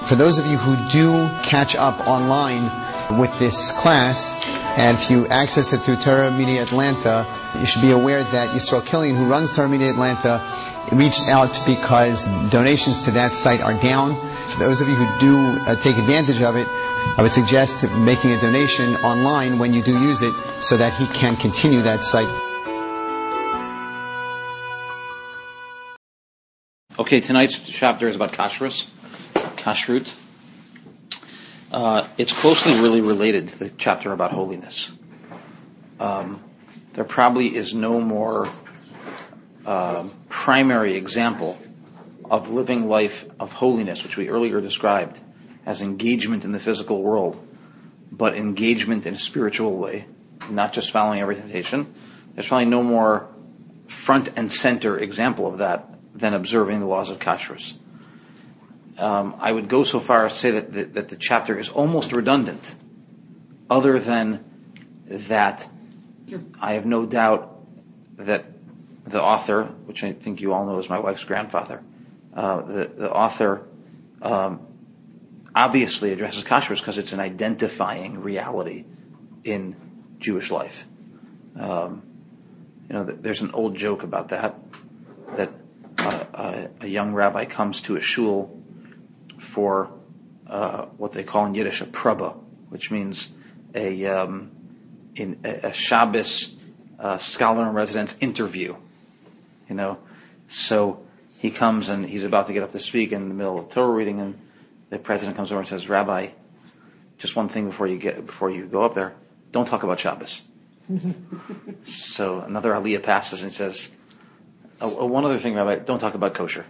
For those of you who do catch up online with this class, and if you access it through Torah Media Atlanta, you should be aware that Yisrael Killian, who runs Torah Media Atlanta, reached out because donations to that site are down. For those of you who do take advantage of it, I would suggest making a donation online when you do use it so that he can continue that site. Okay, tonight's chapter is about kashrut. It's closely really related to the chapter about holiness. There probably is no more primary example of living life of holiness, which we earlier described as engagement in the physical world, but engagement in a spiritual way, not just following every temptation. There's probably no more front and center example of that than observing the laws of kashrut. I would go so far as to say that the chapter is almost redundant, other than that I have no doubt that the author, which I think you all know is my wife's grandfather, the author obviously addresses kashrut because it's an identifying reality in Jewish life. There's an old joke about that a young rabbi comes to a shul for what they call in Yiddish a praba, which means a Shabbos scholar in residence interview. So he comes and he's about to get up to speak in the middle of Torah reading, and the president comes over and says, "Rabbi, just one thing before you go up there, don't talk about Shabbos." So another aliyah passes and says, "One other thing, Rabbi, don't talk about kosher."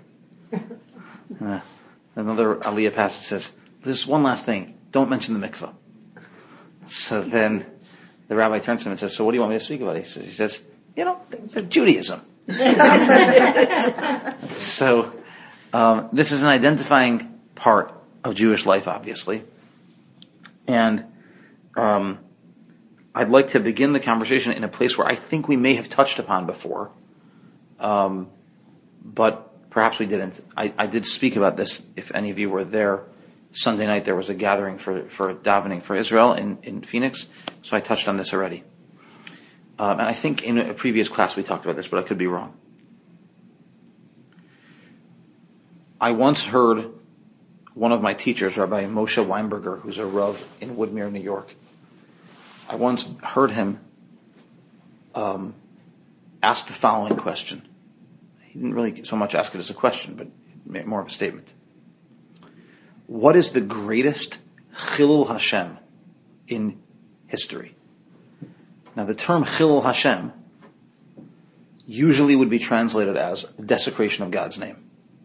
Another aliyah passes and says, "There's one last thing, don't mention the mikvah." So then the rabbi turns to him and says, "So what do you want me to speak about?" He says, Judaism. So this is an identifying part of Jewish life, obviously. And I'd like to begin the conversation in a place where I think we may have touched upon before, but perhaps we didn't. I did speak about this. If any of you were there, Sunday night there was a gathering for davening for Israel in Phoenix, so I touched on this already. And I think in a previous class we talked about this, but I could be wrong. I once heard one of my teachers, Rabbi Moshe Weinberger, who's a Rav in Woodmere, New York, I once heard him ask the following question. He didn't really so much ask it as a question, but more of a statement. What is the greatest Chilul Hashem in history? Now, the term Chilul Hashem usually would be translated as the desecration of God's name.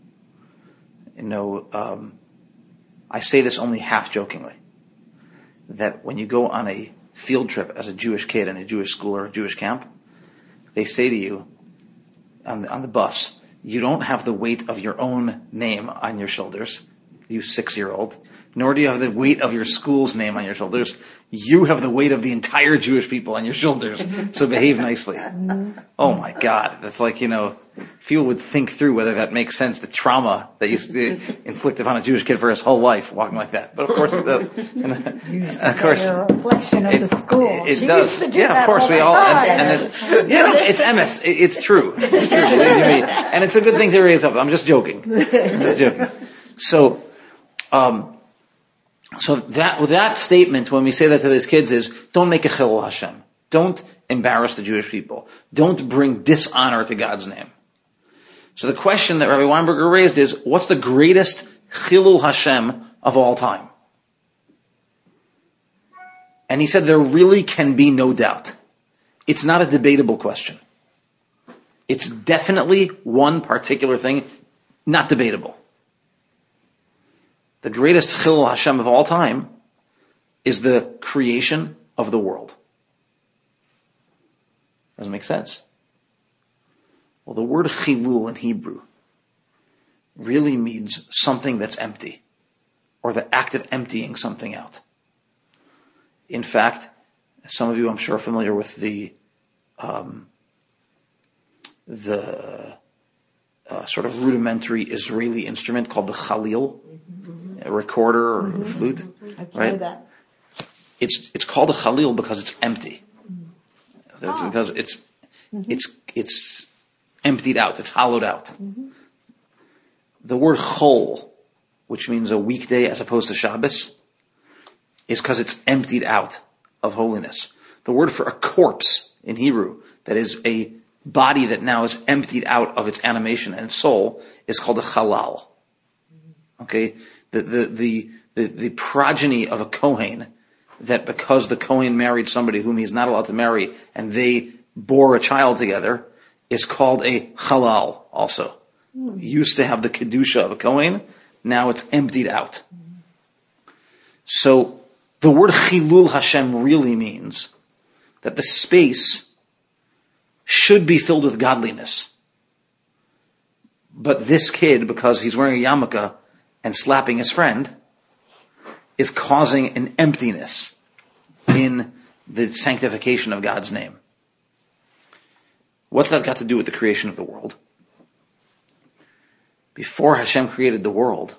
I say this only half jokingly, that when you go on a field trip as a Jewish kid in a Jewish school or a Jewish camp, they say to you on the bus, you don't have the weight of your own name on your shoulders, you 6-year-old, nor do you have the weight of your school's name on your shoulders. You have the weight of the entire Jewish people on your shoulders, so behave nicely. Oh my God, that's like, people would think through whether that makes sense, the trauma that you inflict upon a Jewish kid for his whole life, walking like that. But of course, you're a reflection of the school. It does. Yeah, of course, we all, it's MS. It's true. It's true, believe me. And it's a good thing to raise up. I'm just joking. So that with that statement, when we say that to these kids, is don't make a Chilul Hashem. Don't embarrass the Jewish people. Don't bring dishonor to God's name. So the question that Rabbi Weinberger raised is, what's the greatest Chilul Hashem of all time? And he said there really can be no doubt. It's not a debatable question. It's definitely one particular thing, not debatable. The greatest Chilul Hashem of all time is the creation of the world. Doesn't make sense. Well, the word chilul in Hebrew really means something that's empty, or the act of emptying something out. In fact, some of you, I'm sure, are familiar with the sort of rudimentary Israeli instrument called the Khalil. a recorder or flute, right? That. It's called a chalil because it's empty. Because it's emptied out, it's hollowed out. The word chol, which means a weekday as opposed to Shabbos, is because it's emptied out of holiness. The word for a corpse in Hebrew, that is a body that now is emptied out of its animation and soul, is called a chalal. Okay? The progeny of a Kohen, that because the Kohen married somebody whom he's not allowed to marry, and they bore a child together, is called a halal also. Used to have the kedusha of a Kohen, now it's emptied out. So the word chilul Hashem really means that the space should be filled with godliness. But this kid, because he's wearing a yarmulke and slapping his friend, is causing an emptiness in the sanctification of God's name. What's that got to do with the creation of the world? Before Hashem created the world,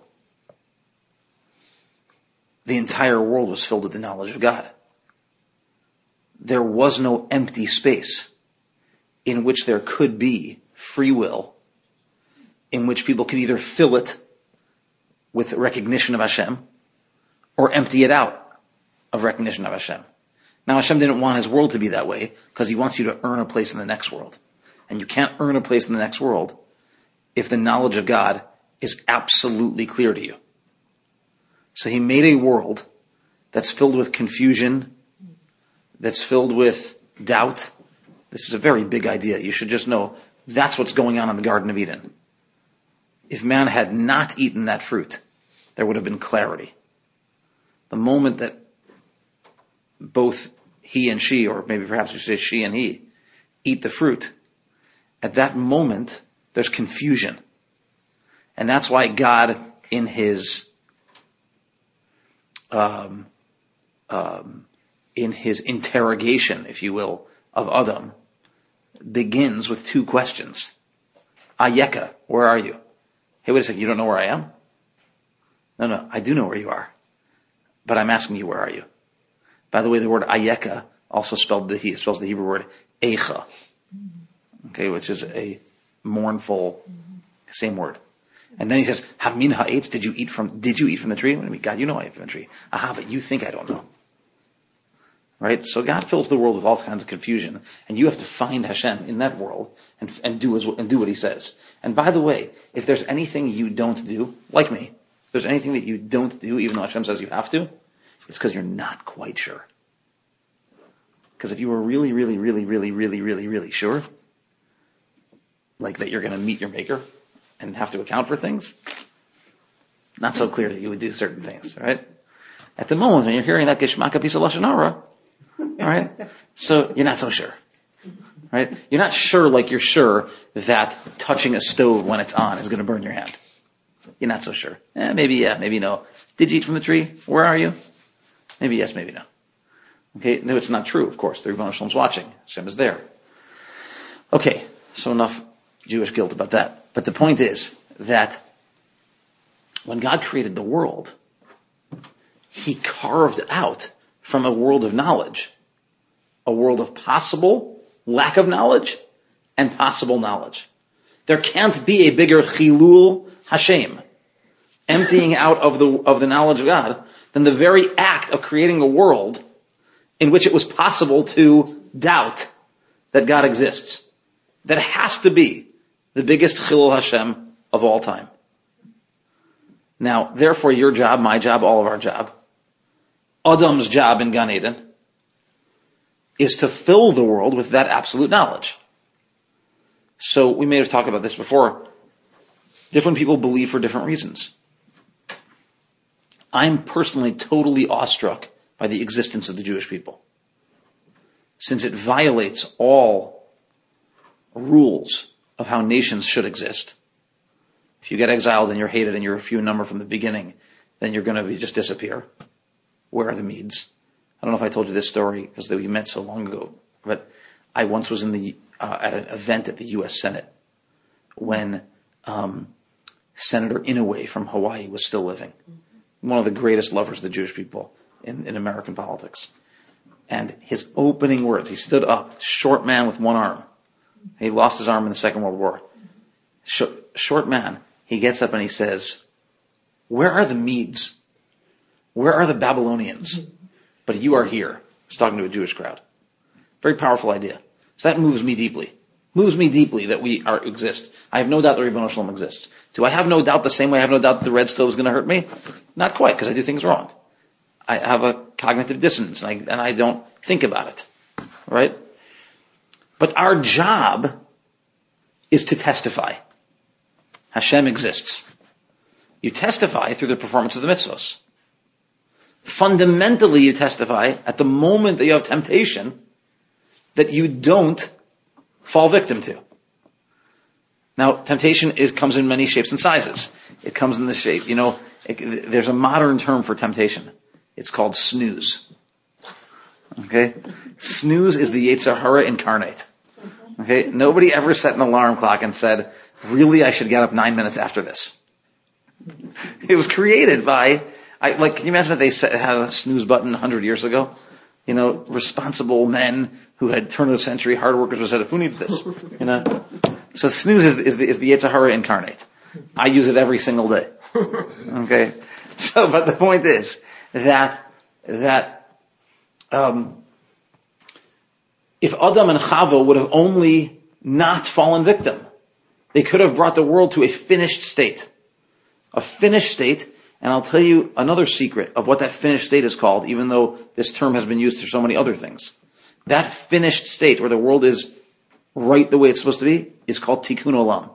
the entire world was filled with the knowledge of God. There was no empty space in which there could be free will, in which people could either fill it with recognition of Hashem or empty it out of recognition of Hashem. Now Hashem didn't want His world to be that way because He wants you to earn a place in the next world. And you can't earn a place in the next world if the knowledge of God is absolutely clear to you. So He made a world that's filled with confusion, that's filled with doubt. This is a very big idea. You should just know that's what's going on in the Garden of Eden. If man had not eaten that fruit, there would have been clarity. The moment that both he and she, or maybe perhaps you say she and he, eat the fruit, at that moment, there's confusion. And that's why God, in His interrogation, if you will, of Adam, begins with two questions. Ayeka, where are you? Hey, wait a second, you don't know where I am? No, I do know where you are. But I'm asking you, where are you? By the way, the word ayeka also spells the Hebrew word eicha. Okay, which is a mournful, same word. And then he says, Hamin ha'etz, did you eat from the tree? I mean, God, you know I ate from the tree. Aha, but you think I don't know. Right? So God fills the world with all kinds of confusion, and you have to find Hashem in that world and do what He says. And by the way, if there's anything you don't do, like me, if there's anything that you don't do, even though Hashem says you have to, it's because you're not quite sure. Because if you were really, really, really, really, really, really, really sure, like that you're going to meet your Maker and have to account for things, not so clear that you would do certain things, right? At the moment when you're hearing that Geshmaka piece of Lashon Hara, right? So you're not so sure, right? You're not sure like you're sure that touching a stove when it's on is going to burn your hand. You're not so sure. Maybe yeah, maybe no. Did you eat from the tree? Where are you? Maybe yes, maybe no. Okay, no, it's not true, of course. The Rebbeinu Shalom's watching. Hashem is there. Okay, so enough Jewish guilt about that. But the point is that when God created the world, He carved out from a world of knowledge a world of possible lack of knowledge and possible knowledge. There can't be a bigger chilul Hashem, emptying out of the knowledge of God, than the very act of creating a world in which it was possible to doubt that God exists. That has to be the biggest chilul Hashem of all time. Now, therefore, your job, my job, all of our job, Adam's job in Gan Eden, is to fill the world with that absolute knowledge. So we may have talked about this before. Different people believe for different reasons. I'm personally totally awestruck by the existence of the Jewish people, since it violates all rules of how nations should exist. If you get exiled and you're hated and you're a few number from the beginning, then you're going to just disappear. Where are the Medes? I don't know if I told you this story because we met so long ago, but I once was at an event at the U.S. Senate when Senator Inouye from Hawaii was still living. one of the greatest lovers of the Jewish people in American politics. And his opening words, he stood up, short man with one arm. He lost his arm in the Second World War. Short man, he gets up and he says, where are the Medes? Where are the Babylonians? But you are here. He's talking to a Jewish crowd. Very powerful idea. So that moves me deeply. Moves me deeply that we exist. I have no doubt that Ribono Shel Olam exists. Do I have no doubt the same way I have no doubt that the red stove is going to hurt me? Not quite, because I do things wrong. I have a cognitive dissonance, and I don't think about it. Right? But our job is to testify. Hashem exists. You testify through the performance of the mitzvos. Fundamentally, you testify at the moment that you have temptation that you don't fall victim to. Now, temptation comes in many shapes and sizes. It comes in the shape, there's a modern term for temptation. It's called snooze. Okay? Snooze is the Yetzer Hara incarnate. Okay? Nobody ever set an alarm clock and said, really, I should get up 9 minutes after this. It was created by, can you imagine if they had a snooze button 100 years ago? Responsible men who had turn of the century hard workers would have said, who needs this? So snooze is the Yetzer Hara incarnate. I use it every single day. Okay? So, but the point is that if Adam and Chava would have only not fallen victim, they could have brought the world to a finished state. A finished state, and I'll tell you another secret of what that finished state is called, even though this term has been used for so many other things. That finished state, where the world is right the way it's supposed to be, is called Tikkun Olam.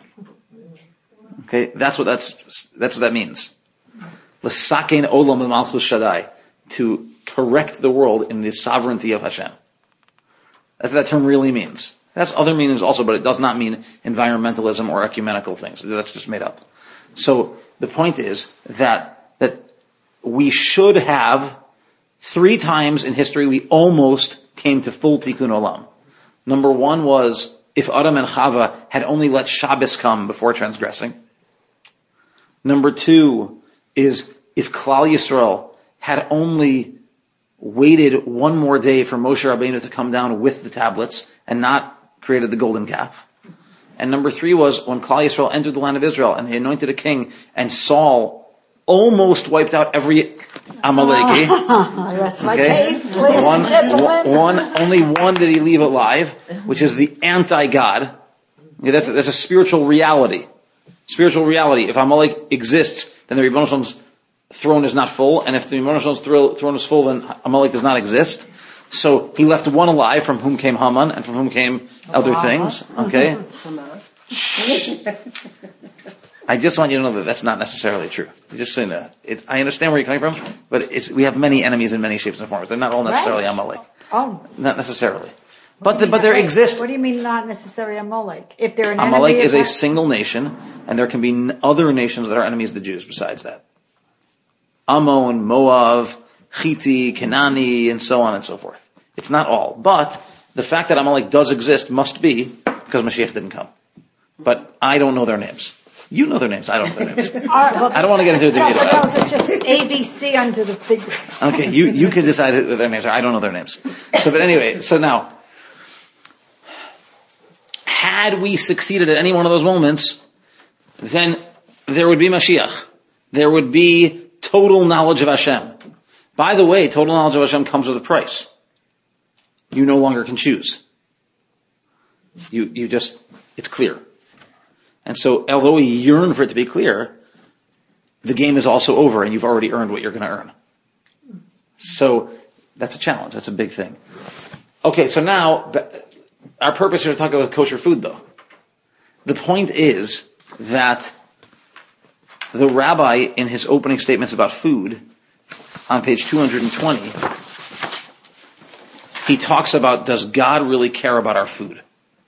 Okay, that's what that means. L'sakein olam b'malchus Shaddai, to correct the world in the sovereignty of Hashem. That's what that term really means. It has other meanings also, but it does not mean environmentalism or ecumenical things. That's just made up. So the point is that we should have 3 times in history we almost came to full Tikkun Olam. Number 1 was if Adam and Chava had only let Shabbos come before transgressing. Number 2 is if Klal Yisrael had only waited one more day for Moshe Rabbeinu to come down with the tablets and not created the golden calf. And number 3 was when Klal Yisrael entered the land of Israel and they anointed a king, and Saul almost wiped out every Amaleki. Okay? Only one did he leave alive, which is the anti-God. That's a spiritual reality. Spiritual reality. If Amalek exists, then the Ribono Shel Olam's throne is not full, and if the Ribono Shel Olam's throne is full, then Amalek does not exist. So he left one alive, from whom came Haman, and from whom came other things. Okay? I just want you to know that that's not necessarily true. Just so you know. I understand where you're coming from, but we have many enemies in many shapes and forms. They're not all necessarily Amalek. Oh. Not necessarily. But there exists. What do you mean not necessarily Amalek? If they're an Amalek enemy is a single nation, and there can be other nations that are enemies of the Jews besides that. Ammon, Moab, Chiti, Kenani, and so on and so forth. It's not all. But the fact that Amalek does exist must be because Mashiach didn't come. But I don't know their names. You know their names. I don't know their names. I don't want to get into a debate about it. It's just ABC under the figure. Okay, you can decide who their names are. I don't know their names. But anyway, so now, had we succeeded at any one of those moments, then there would be Mashiach. There would be total knowledge of Hashem. By the way, total knowledge of Hashem comes with a price. You no longer can choose. You just, it's clear. And so, although we yearn for it to be clear, the game is also over and you've already earned what you're going to earn. So, that's a challenge. That's a big thing. Okay, so now, our purpose here is to talk about kosher food, though. The point is that the rabbi, in his opening statements about food, on page 220, he talks about, does God really care about our food?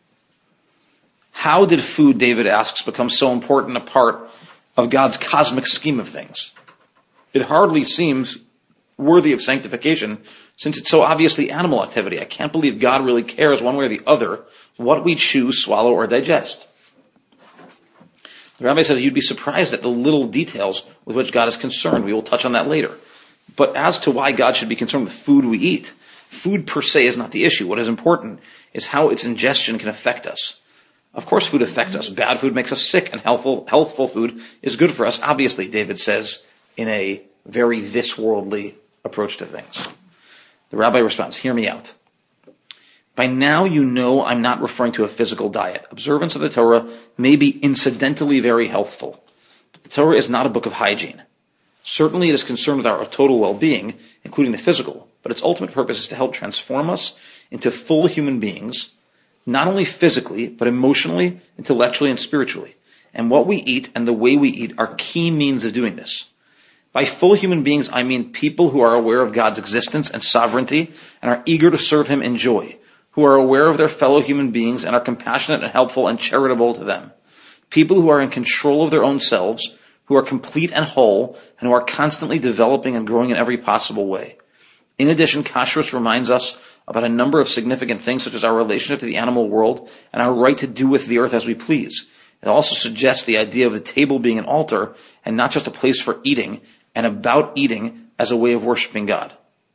How did food, David asks, become so important a part of God's cosmic scheme of things? It hardly seems worthy of sanctification since it's so obviously animal activity. I can't believe God really cares one way or the other what we chew, swallow, or digest. The rabbi says you'd be surprised at the little details with which God is concerned. We will touch on that later. But as to why God should be concerned with food we eat, food per se is not the issue. What is important is how its ingestion can affect us. Of course food affects us. Bad food makes us sick, and healthful food is good for us. Obviously, David says in a very this-worldly approach to things. The rabbi responds, hear me out. By now you know I'm not referring to a physical diet. Observance of the Torah may be incidentally very healthful, but the Torah is not a book of hygiene. Certainly it is concerned with our total well-being, including the physical, but its ultimate purpose is to help transform us into full human beings, not only physically, but emotionally, intellectually, and spiritually. And what we eat and the way we eat are key means of doing this. By full human beings, I mean people who are aware of God's existence and sovereignty and are eager to serve Him in joy, who are aware of their fellow human beings and are compassionate and helpful and charitable to them. People who are in control of their own selves, who are complete and whole, and who are constantly developing and growing in every possible way. In addition, Kashrus reminds us about a number of significant things, such as our relationship to the animal world and our right to do with the earth as we please. It also suggests the idea of the table being an altar and not just a place for eating, and about eating as a way of worshiping God.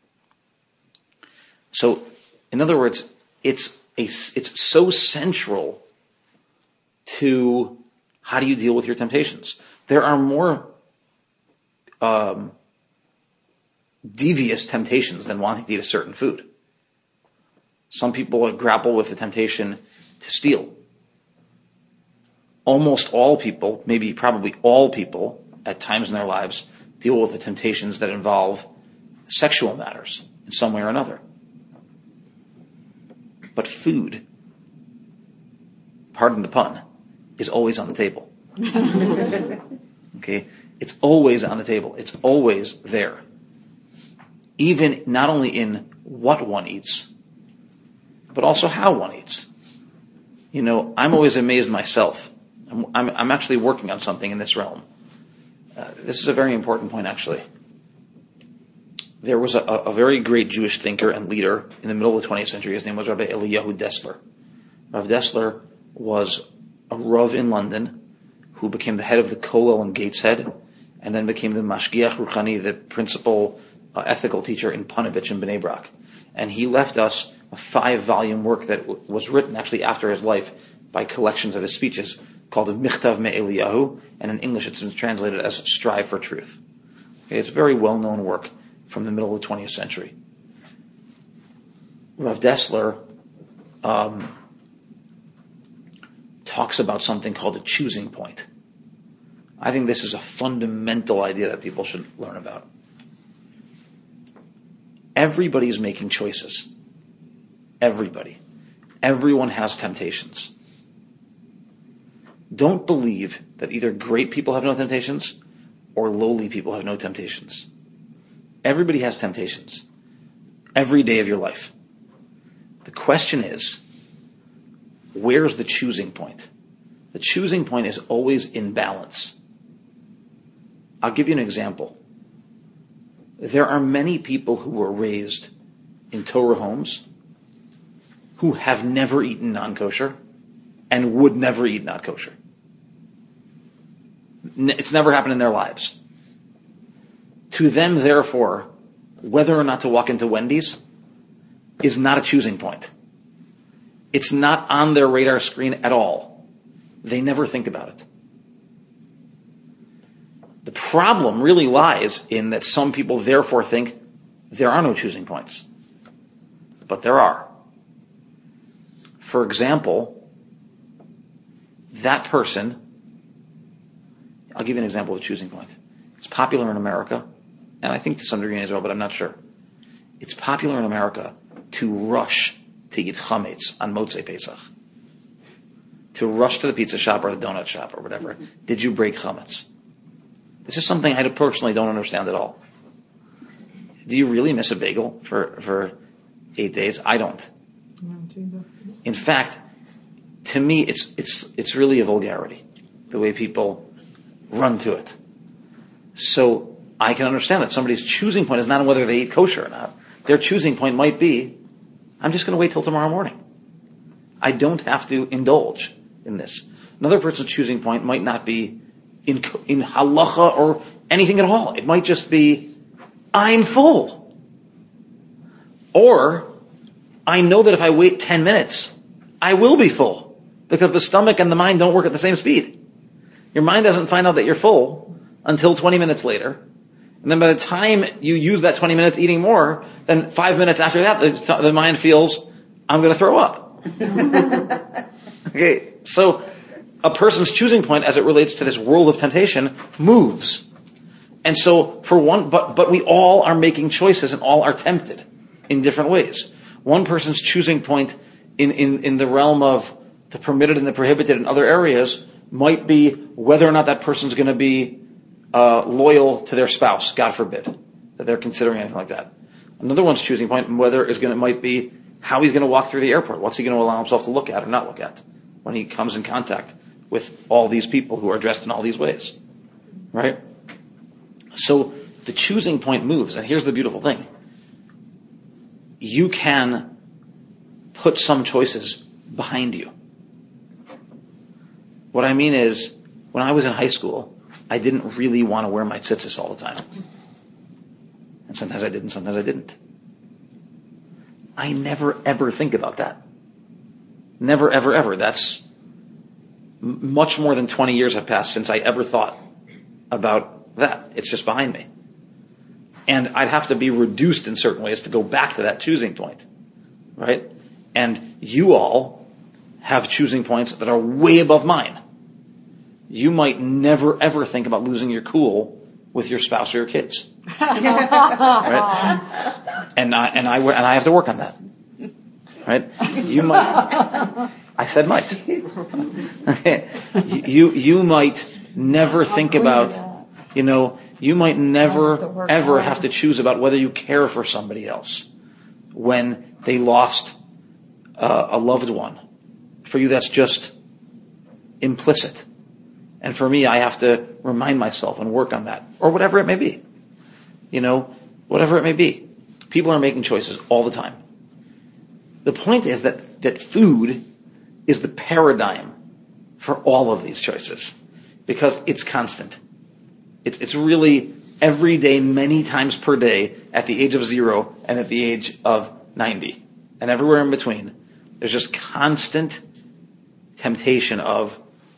So, in other words, it's so central to how do you deal with your temptations. There are more devious temptations than wanting to eat a certain food. Some people grapple with the temptation to steal. Almost all people, maybe probably all people, at times in their lives, deal with the temptations that involve sexual matters in some way or another. But food, pardon the pun, is always on the table. Okay? It's always on the table. It's always there. Even not only in what one eats, but also how one eats. You know, I'm always amazed myself. I'm actually working on something in this realm. This is a very important point, actually. There was a very great Jewish thinker and leader in the middle of the 20th century. His name was Rabbi Eliyahu Dessler. Rav Dessler was a Rav in London who became the head of the Kollel in Gateshead and then became the Mashgiach Ruchani, the principal ethical teacher in Panovich in Bnei Brak. And he left us a 5-volume work that was written actually after his life by collections of his speeches called the Michtav Me'Eliyahu, and in English it's been translated as Strive for Truth. Okay, it's a very well-known work from the middle of the 20th century. Rav Dessler talks about something called a choosing point. I think this is a fundamental idea that people should learn about. Everybody's making choices. Everybody. Everyone has temptations. Don't believe that either great people have no temptations or lowly people have no temptations. Everybody has temptations. Every day of your life. The question is, where's the choosing point? The choosing point is always in balance. I'll give you an example. There are many people who were raised in Torah homes who have never eaten non-kosher and would never eat non-kosher. It's never happened in their lives. To them, therefore, whether or not to walk into Wendy's is not a choosing point. It's not on their radar screen at all. They never think about it. The problem really lies in that some people therefore think there are no choosing points. But there are. For example, that person, I'll give you an example of a choosing point. It's popular in America, and I think to some degree in Israel, but I'm not sure. It's popular in America to rush to eat chametz on Motzei Pesach. To rush to the pizza shop or the donut shop or whatever. Did you break chametz? This is something I personally don't understand at all. Do you really miss a bagel for 8 days? I don't. In fact, to me, it's really a vulgarity, the way people run to it. So I can understand that somebody's choosing point is not on whether they eat kosher or not. Their choosing point might be, I'm just going to wait till tomorrow morning. I don't have to indulge in this. Another person's choosing point might not be in halacha or anything at all. It might just be, I'm full. Or, I know that if I wait 10 minutes, I will be full. Because the stomach and the mind don't work at the same speed. Your mind doesn't find out that you're full until 20 minutes later. And then by the time you use that 20 minutes eating more, then 5 minutes after that, the mind feels, I'm going to throw up. Okay, so a person's choosing point as it relates to this world of temptation moves. And so but we all are making choices and all are tempted in different ways. One person's choosing point in the realm of the permitted and the prohibited in other areas might be whether or not that person's going to be loyal to their spouse, God forbid, that they're considering anything like that. Another one's choosing point might be how he's going to walk through the airport. What's he going to allow himself to look at or not look at when he comes in contact with all these people who are dressed in all these ways, right? So the choosing point moves, and here's the beautiful thing. You can put some choices behind you. What I mean is, when I was in high school, I didn't really want to wear my tzitzis all the time. And sometimes I did and sometimes I didn't. I never ever think about that. Never ever ever. That's much more than 20 years have passed since I ever thought about that. It's just behind me. And I'd have to be reduced in certain ways to go back to that choosing point. Right? And you all have choosing points that are way above mine. You might never ever think about losing your cool with your spouse or your kids. Right? And I have to work on that. Right? You might. I said might. You might never think about, you might never ever have to choose about whether you care for somebody else when they lost a loved one. For you, that's just implicit. And for me, I have to remind myself and work on that. Or whatever it may be. Whatever it may be. People are making choices all the time. The point is that food is the paradigm for all of these choices. Because it's constant. It's really every day, many times per day, at the age of 0 and at the age of 90. And everywhere in between. There's just constant temptation of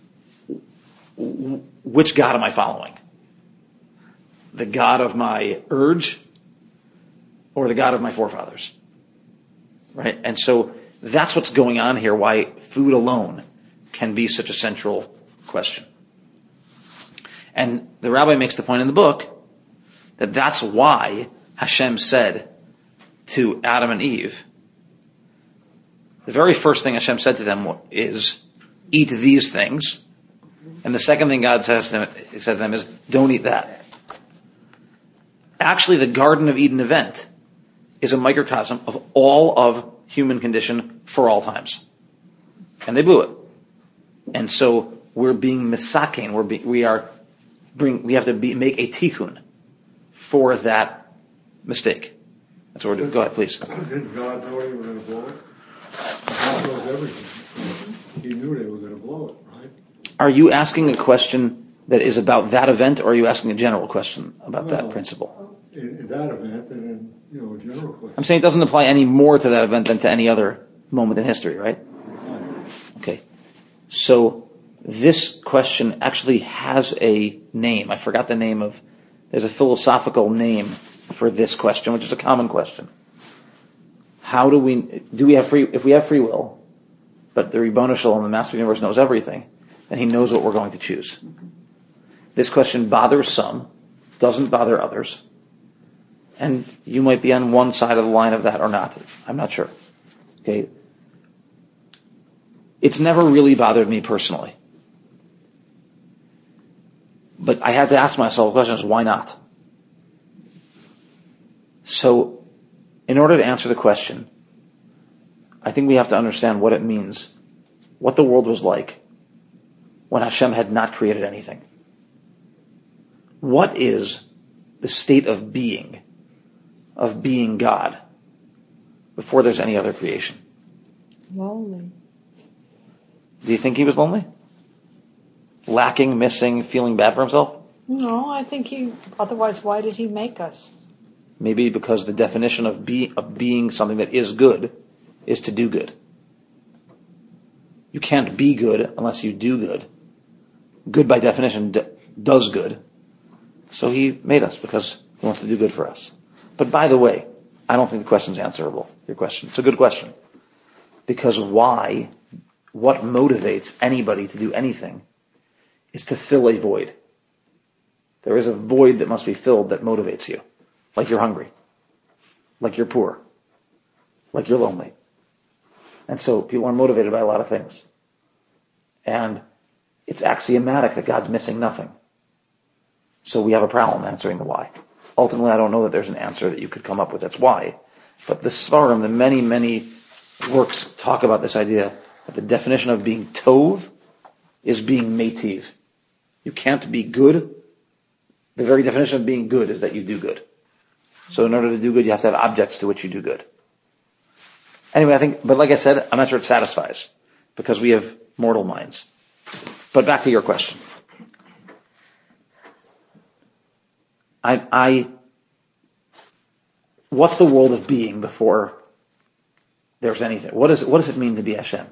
which God am I following? The God of my urge or the God of my forefathers? Right? And so that's what's going on here, why food alone can be such a central question. And the rabbi makes the point in the book that that's why Hashem said to Adam and Eve, the very first thing Hashem said to them is, eat these things. And the second thing God says to them is, don't eat that. Actually, the Garden of Eden event is a microcosm of all of human condition for all times. And they blew it. And so we're being misaken. We have to make a tikkun for that mistake. That's what we're doing. Go ahead, please. Did God know they were going to blow it? God knows everything. He knew they were going to blow it, right? Are you asking a question that is about that event, or are you asking a general question about that principle? In that event, and in, a general question. I'm saying it doesn't apply any more to that event than to any other moment in history, right? Okay. So this question actually has a name. I forgot the name of. There's a philosophical name for this question, which is a common question. How do we have free? If we have free will, but the Ribono Shel Olam, the Master of the Universe, knows everything, then He knows what we're going to choose. This question bothers some, doesn't bother others, and you might be on one side of the line of that or not. I'm not sure. Okay. It's never really bothered me personally. But I had to ask myself the question, why not? So, in order to answer the question, I think we have to understand what it means, what the world was like when Hashem had not created anything. What is the state of being God, before there's any other creation? Lonely. Do you think He was lonely? lacking, missing, feeling bad for himself? No, I think otherwise why did he make us? Maybe because the definition of being something that is good is to do good. You can't be good unless you do good. Good by definition does good. So he made us because he wants to do good for us. But by the way, I don't think the question's answerable, your question. It's a good question. Because why? What motivates anybody to do anything is to fill a void. There is a void that must be filled that motivates you. Like you're hungry. Like you're poor. Like you're lonely. And so people are motivated by a lot of things. And it's axiomatic that God's missing nothing. So we have a problem answering the why. Ultimately, I don't know that there's an answer that you could come up with that's why. But the Svarim, the many, many works talk about this idea that the definition of being tov is being meitiv. You can't be good. The very definition of being good is that you do good. So in order to do good, you have to have objects to which you do good. Anyway, but like I said, I'm not sure it satisfies because we have mortal minds. But back to your question. What's the world of being before there's anything? What does it mean to be Hashem?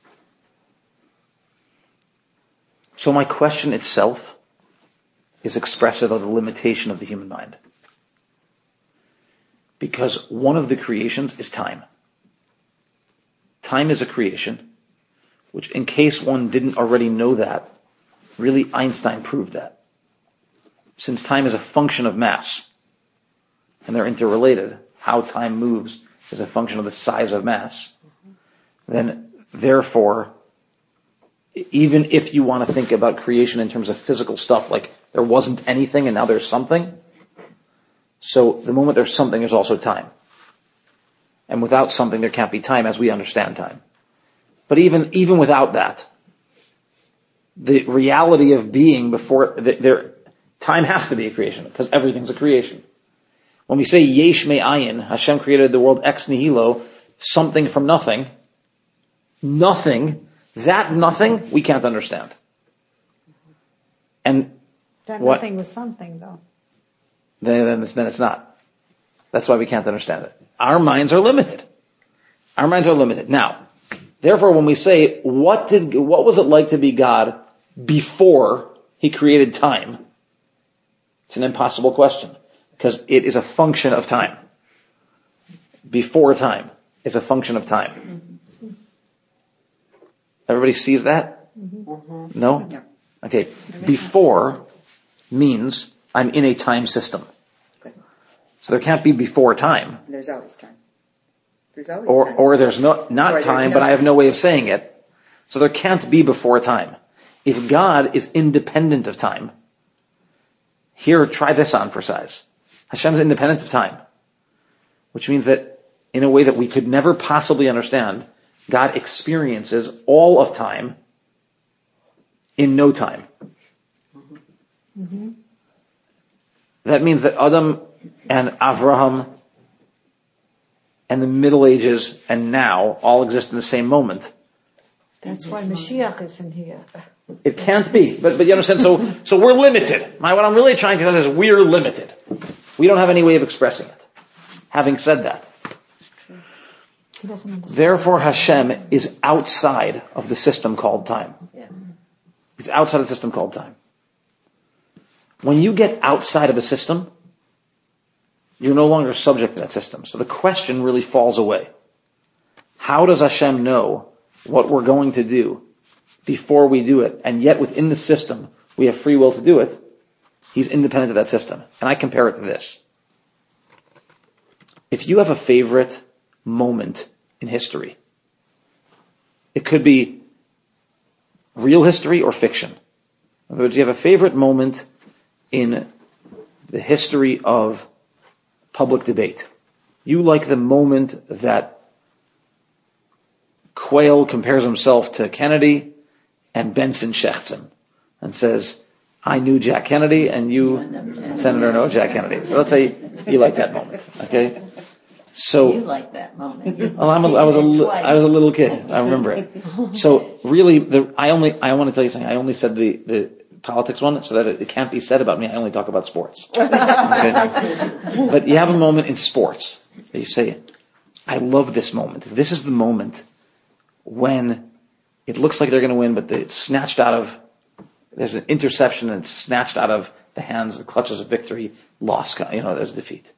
So my question itself is expressive of the limitation of the human mind. Because one of the creations is time. Time is a creation, which in case one didn't already know that, really Einstein proved that. Since time is a function of mass, and they're interrelated, how time moves is a function of the size of mass, then therefore, even if you want to think about creation in terms of physical stuff, like there wasn't anything and now there's something, so the moment there's something, there's also time. And without something, there can't be time as we understand time. But even without that, the reality of being before time has to be a creation, because everything's a creation. When we say yesh me'ayin, Hashem created the world ex nihilo, something from nothing, that nothing, we can't understand. And that nothing was something, though. Then it's not. That's why we can't understand it. Our minds are limited. Now, therefore, when we say, what was it like to be God before He created time? It's an impossible question, because it is a function of time. Before time is a function of time. Everybody sees that? Mm-hmm. No? Okay. Before means I'm in a time system. So there can't be before time. There's always time. Or there's not time, but I have no way of saying it. So there can't be before time. If God is independent of time, here, try this on for size. Hashem's independent of time. Which means that in a way that we could never possibly understand, God experiences all of time in no time. Mm-hmm. That means that Adam and Avraham and the Middle Ages and now all exist in the same moment. That's why Mashiach isn't here. It can't be. But you understand? So we're limited. What I'm really trying to know is we're limited. We don't have any way of expressing it. Having said that, therefore Hashem is outside of the system called time. He's outside of the system called time. When you get outside of a system, you're no longer subject to that system. So the question really falls away. How does Hashem know what we're going to do before we do it? And yet within the system, we have free will to do it. He's independent of that system. And I compare it to this. If you have a favorite moment in history, it could be real history or fiction. In other words, you have a favorite moment in the history of public debate. You like the moment that Quayle compares himself to Kennedy and Benson shechts him and says, I knew Jack Kennedy and you, Senator, know Jack Kennedy. So let's say you like that moment, okay? So you like that moment. well, I was a little kid. I remember it. So really, I want to tell you something. I only said the politics one so that it can't be said about me. I only talk about sports. Okay? But you have a moment in sports that you say, I love this moment. This is the moment when it looks like they're going to win, but it's snatched out of, there's an interception and it's snatched out of the hands, the clutches of victory, lost, there's defeat.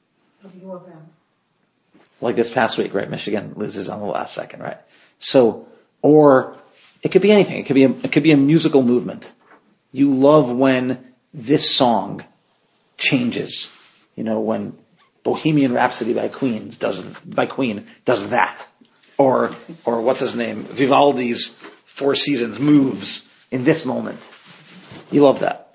Like this past week, right? Michigan loses on the last second, right? So, or it could be anything. It could be a musical movement. You love when this song changes. When Bohemian Rhapsody by Queen does that. Or what's his name? Vivaldi's Four Seasons moves in this moment. You love that.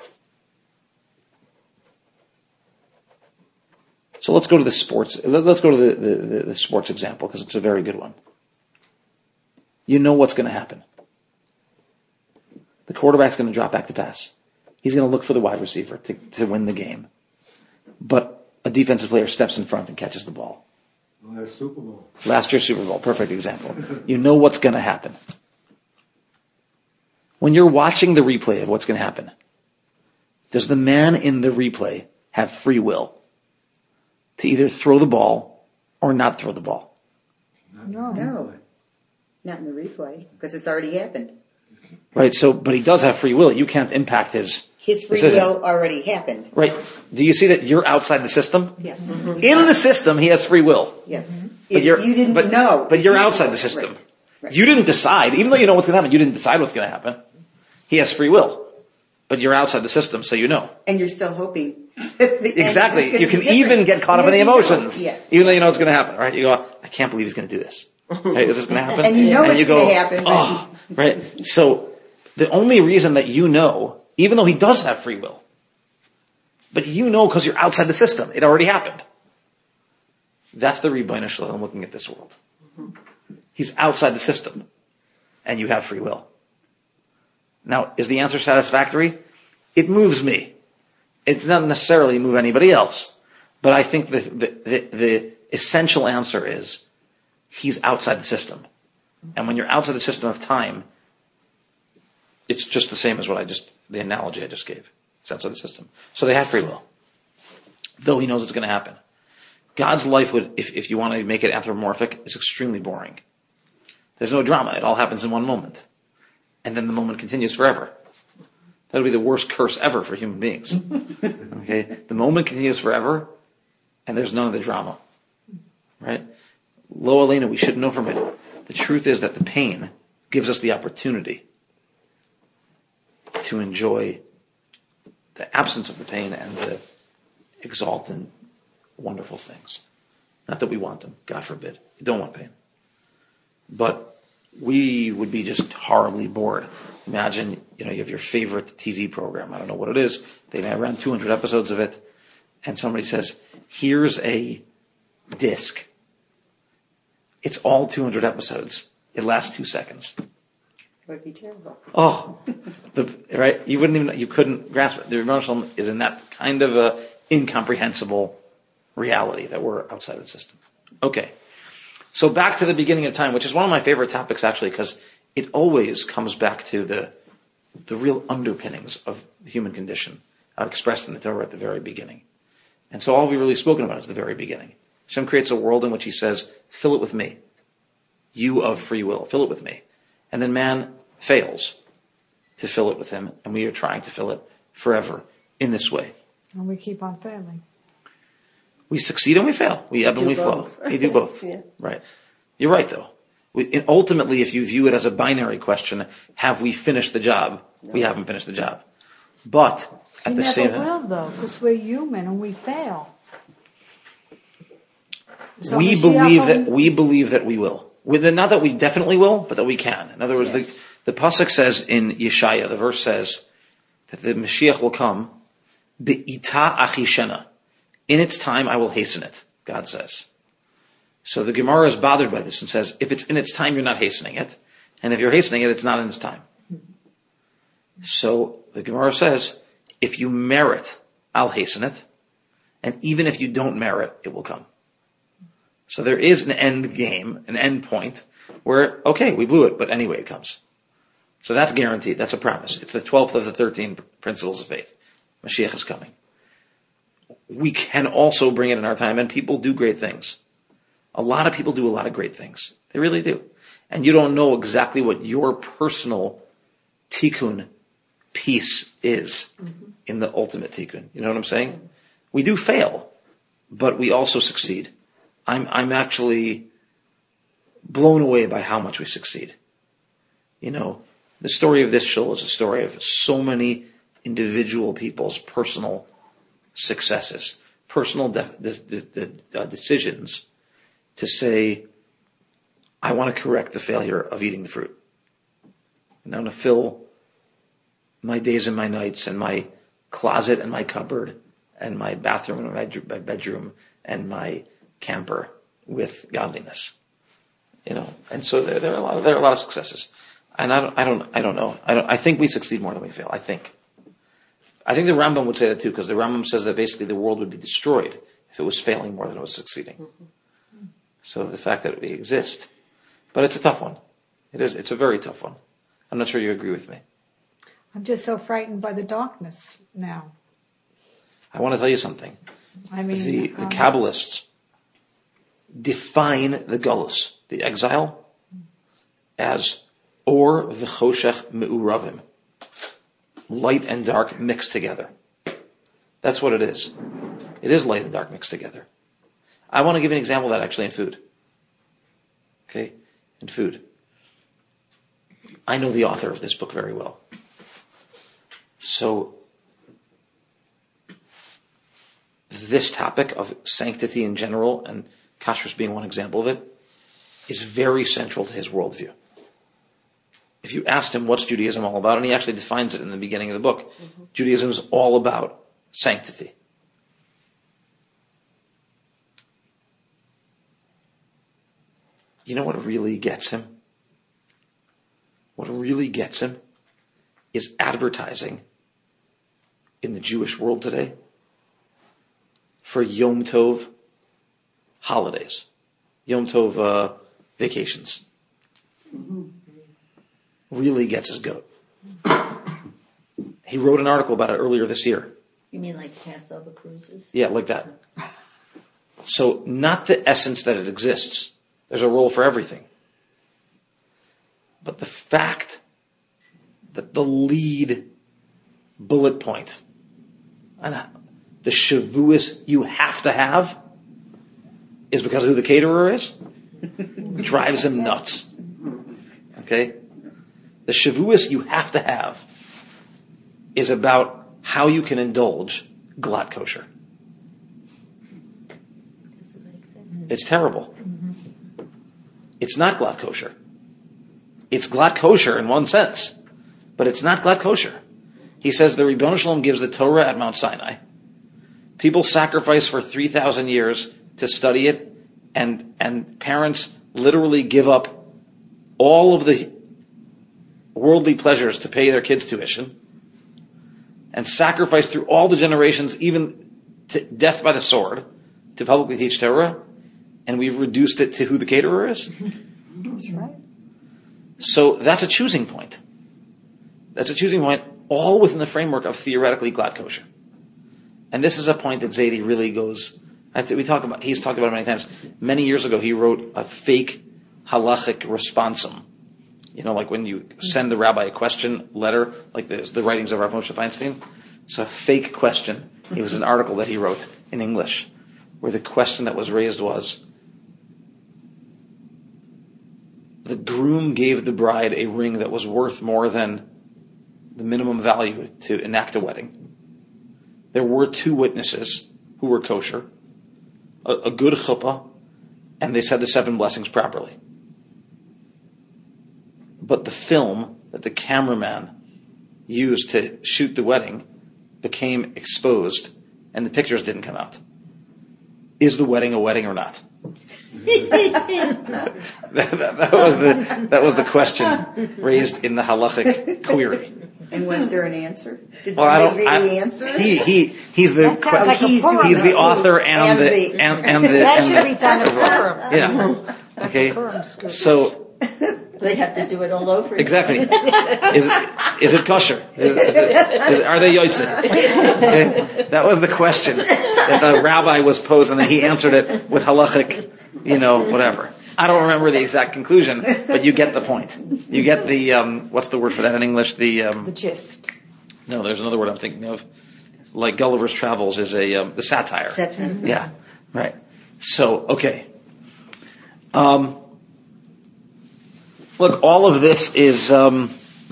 So let's go to the sports. Let's go to the sports example because it's a very good one. You know what's going to happen. The quarterback's going to drop back to pass. He's going to look for the wide receiver to win the game. But a defensive player steps in front and catches the ball. Last Super Bowl. Last year's Super Bowl. Perfect example. You know what's going to happen. When you're watching the replay of what's going to happen, does the man in the replay have free will to either throw the ball or not throw the ball? No. Not in the replay, because it's already happened. Right, but he does have free will. You can't impact his free decision. will already happened. Right. Do you see that you're outside the system? Yes. In the system, he has free will. Yes. But You didn't know. But you're outside the system. Right. You didn't decide, even though you know what's going to happen, you didn't decide what's going to happen. He has free will. But you're outside the system, so you know. And you're still hoping. Exactly. You can even get caught up in the emotions. Yes. Even though you know what's going to happen, right? You go, I can't believe he's going to do this. Right? Is this going to happen? And you know it's going to happen. Oh, right. So the only reason that you know, even though he does have free will, but you know because you're outside the system, it already happened. That's the Ribbono Shel Olam looking at this world. He's outside the system, and you have free will. Now, is the answer satisfactory? It moves me. It doesn't necessarily move anybody else. But I think the essential answer is he's outside the system. And when you're outside the system of time, it's just the same as the analogy I just gave. It's outside the system. So they have free will. Though he knows it's going to happen. God's life would, if you want to make it anthropomorphic, is extremely boring. There's no drama. It all happens in one moment. And then the moment continues forever. That would be the worst curse ever for human beings. Okay? The moment continues forever, and there's none of the drama. Right? Lo Aleinu, we should know from it. The truth is that the pain gives us the opportunity to enjoy the absence of the pain and the exaltant, wonderful things. Not that we want them, God forbid. You don't want pain. But we would be just horribly bored. Imagine, you have your favorite TV program. I don't know what it is. They may have around 200 episodes of it. And somebody says, here's a disc. It's all 200 episodes. It lasts 2 seconds. It would be terrible. Oh, right? You couldn't grasp it. The Ribbono Shel Olam is in that kind of a incomprehensible reality that we're outside of the system. Okay. So back to the beginning of time, which is one of my favorite topics actually, because it always comes back to the real underpinnings of the human condition, expressed in the Torah at the very beginning. And so all we've really spoken about is the very beginning. Hashem creates a world in which he says, fill it with me. You of free will, fill it with me. And then man fails to fill it with him, and we are trying to fill it forever in this way. And we keep on failing. We succeed and we fail. We ebb and we flow. We do both. Yeah. Right. You're right, though. Ultimately, if you view it as a binary question, have we finished the job? No. We haven't finished the job. But at the same time, we never will, though, because we're human and we fail. So we believe that we will. Not that we definitely will, but that we can. In other words, yes. the pasuk says in Yeshaya, the verse says that the Mashiach will come. Be'ita achishena. In its time, I will hasten it, God says. So the Gemara is bothered by this and says, if it's in its time, you're not hastening it. And if you're hastening it, it's not in its time. So the Gemara says, if you merit, I'll hasten it. And even if you don't merit, it will come. So there is an end game, an end point, where, okay, we blew it, but anyway it comes. So that's guaranteed. That's a promise. It's the 12th of the 13 principles of faith. Mashiach is coming. We can also bring it in our time, and people do great things. A lot of people do a lot of great things. They really do. And you don't know exactly what your personal tikkun piece is in the ultimate tikkun. You know what I'm saying? We do fail, but we also succeed. I'm actually blown away by how much we succeed. You know, the story of this shul is a story of so many individual people's personal successes, personal decisions to say, I want to correct the failure of eating the fruit. And I want to fill my days and my nights and my closet and my cupboard and my bathroom and my bedroom and my camper with godliness. You know, and so there are a lot of successes. And I don't know. I think we succeed more than we fail. I think the Rambam would say that too, because the Rambam says that basically the world would be destroyed if it was failing more than it was succeeding. So the fact that we exist. But it's a tough one. It is. It's a very tough one. I'm not sure you agree with me. I'm just so frightened by the darkness now. I want to tell you something. I mean, the Kabbalists define the Golus, the exile, as Or v'choshech me'uravim. Light and dark mixed together. That's what it is. It is light and dark mixed together. I want to give you an example of that actually in food. Okay? In food. I know the author of this book very well. So, this topic of sanctity in general, and kashrus being one example of it, is very central to his worldview. If you asked him what's Judaism all about, and he actually defines it in the beginning of the book, Judaism is all about sanctity. You know what really gets him? What really gets him is advertising in the Jewish world today for Yom Tov holidays, Yom Tov vacations. Really gets his goat. He wrote an article about it earlier this year. You mean like Passover cruises? Yeah, like that. So not the essence that it exists. There's a role for everything. But the fact that the lead bullet point and the shavuos you have to have is because of who the caterer is, drives him nuts. Okay? The shavuos you have to have is about how you can indulge glatt kosher. It's terrible. It's not glatt kosher. It's glatt kosher in one sense, but it's not glatt kosher. He says the Ribbono Shel Olam gives the Torah at Mount Sinai. People sacrifice for 3,000 years to study it, and parents literally give up all of the worldly pleasures to pay their kids' tuition, and sacrifice through all the generations, even to death by the sword, to publicly teach Torah, and we've reduced it to who the caterer is? That's right. So that's a choosing point. That's a choosing point, all within the framework of theoretically glatt kosher. And this is a point that Zaidi really goes, he's talked about it many times. Many years ago, he wrote a fake halachic responsum. You know, like when you send the rabbi a question letter, like the writings of Rav Moshe Feinstein. It's a fake question. It was an article that he wrote in English, where the question that was raised was, the groom gave the bride a ring that was worth more than the minimum value to enact a wedding. There were 2 witnesses who were kosher, a good chuppah, and they said the 7 blessings properly. But the film that the cameraman used to shoot the wedding became exposed, and the pictures didn't come out. Is the wedding a wedding or not? that was the question raised in the halachic query. And was there an answer? Did Well, somebody really answer? He's the That sounds like a poem. he's the author and the That should be done in Purim. yeah. That's Okay. a Purim scoop. So They have to do it all over again. exactly, is it kosher? Are they yotzei? Okay. That was the question that the rabbi was posing, and he answered it with halachic, whatever. I don't remember the exact conclusion, but you get the point. You get the what's the word for that in English? The gist. No, there's another word I'm thinking of. Like Gulliver's Travels is the satire. Satire. Yeah, right. So, okay. Look, all of this is the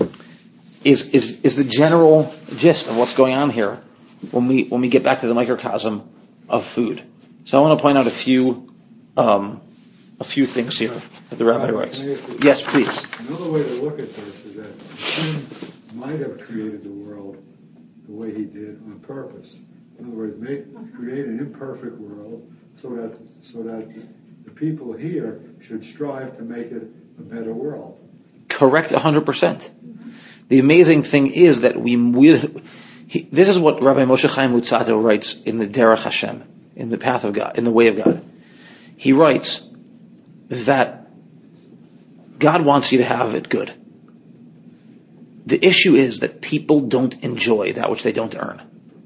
general gist of what's going on here when we get back to the microcosm of food. So I want to point out a few things here that the rabbi writes. Yes, please. Another way to look at this is that sin might have created the world the way he did on purpose. In other words, create an imperfect world so that the people here should strive to make it a better world. Correct, 100%. The amazing thing is that this is what Rabbi Moshe Chaim Luzzatto writes in the Derech Hashem, in the path of God, in the way of God. He writes that God wants you to have it good. The issue is that people don't enjoy that which they don't earn.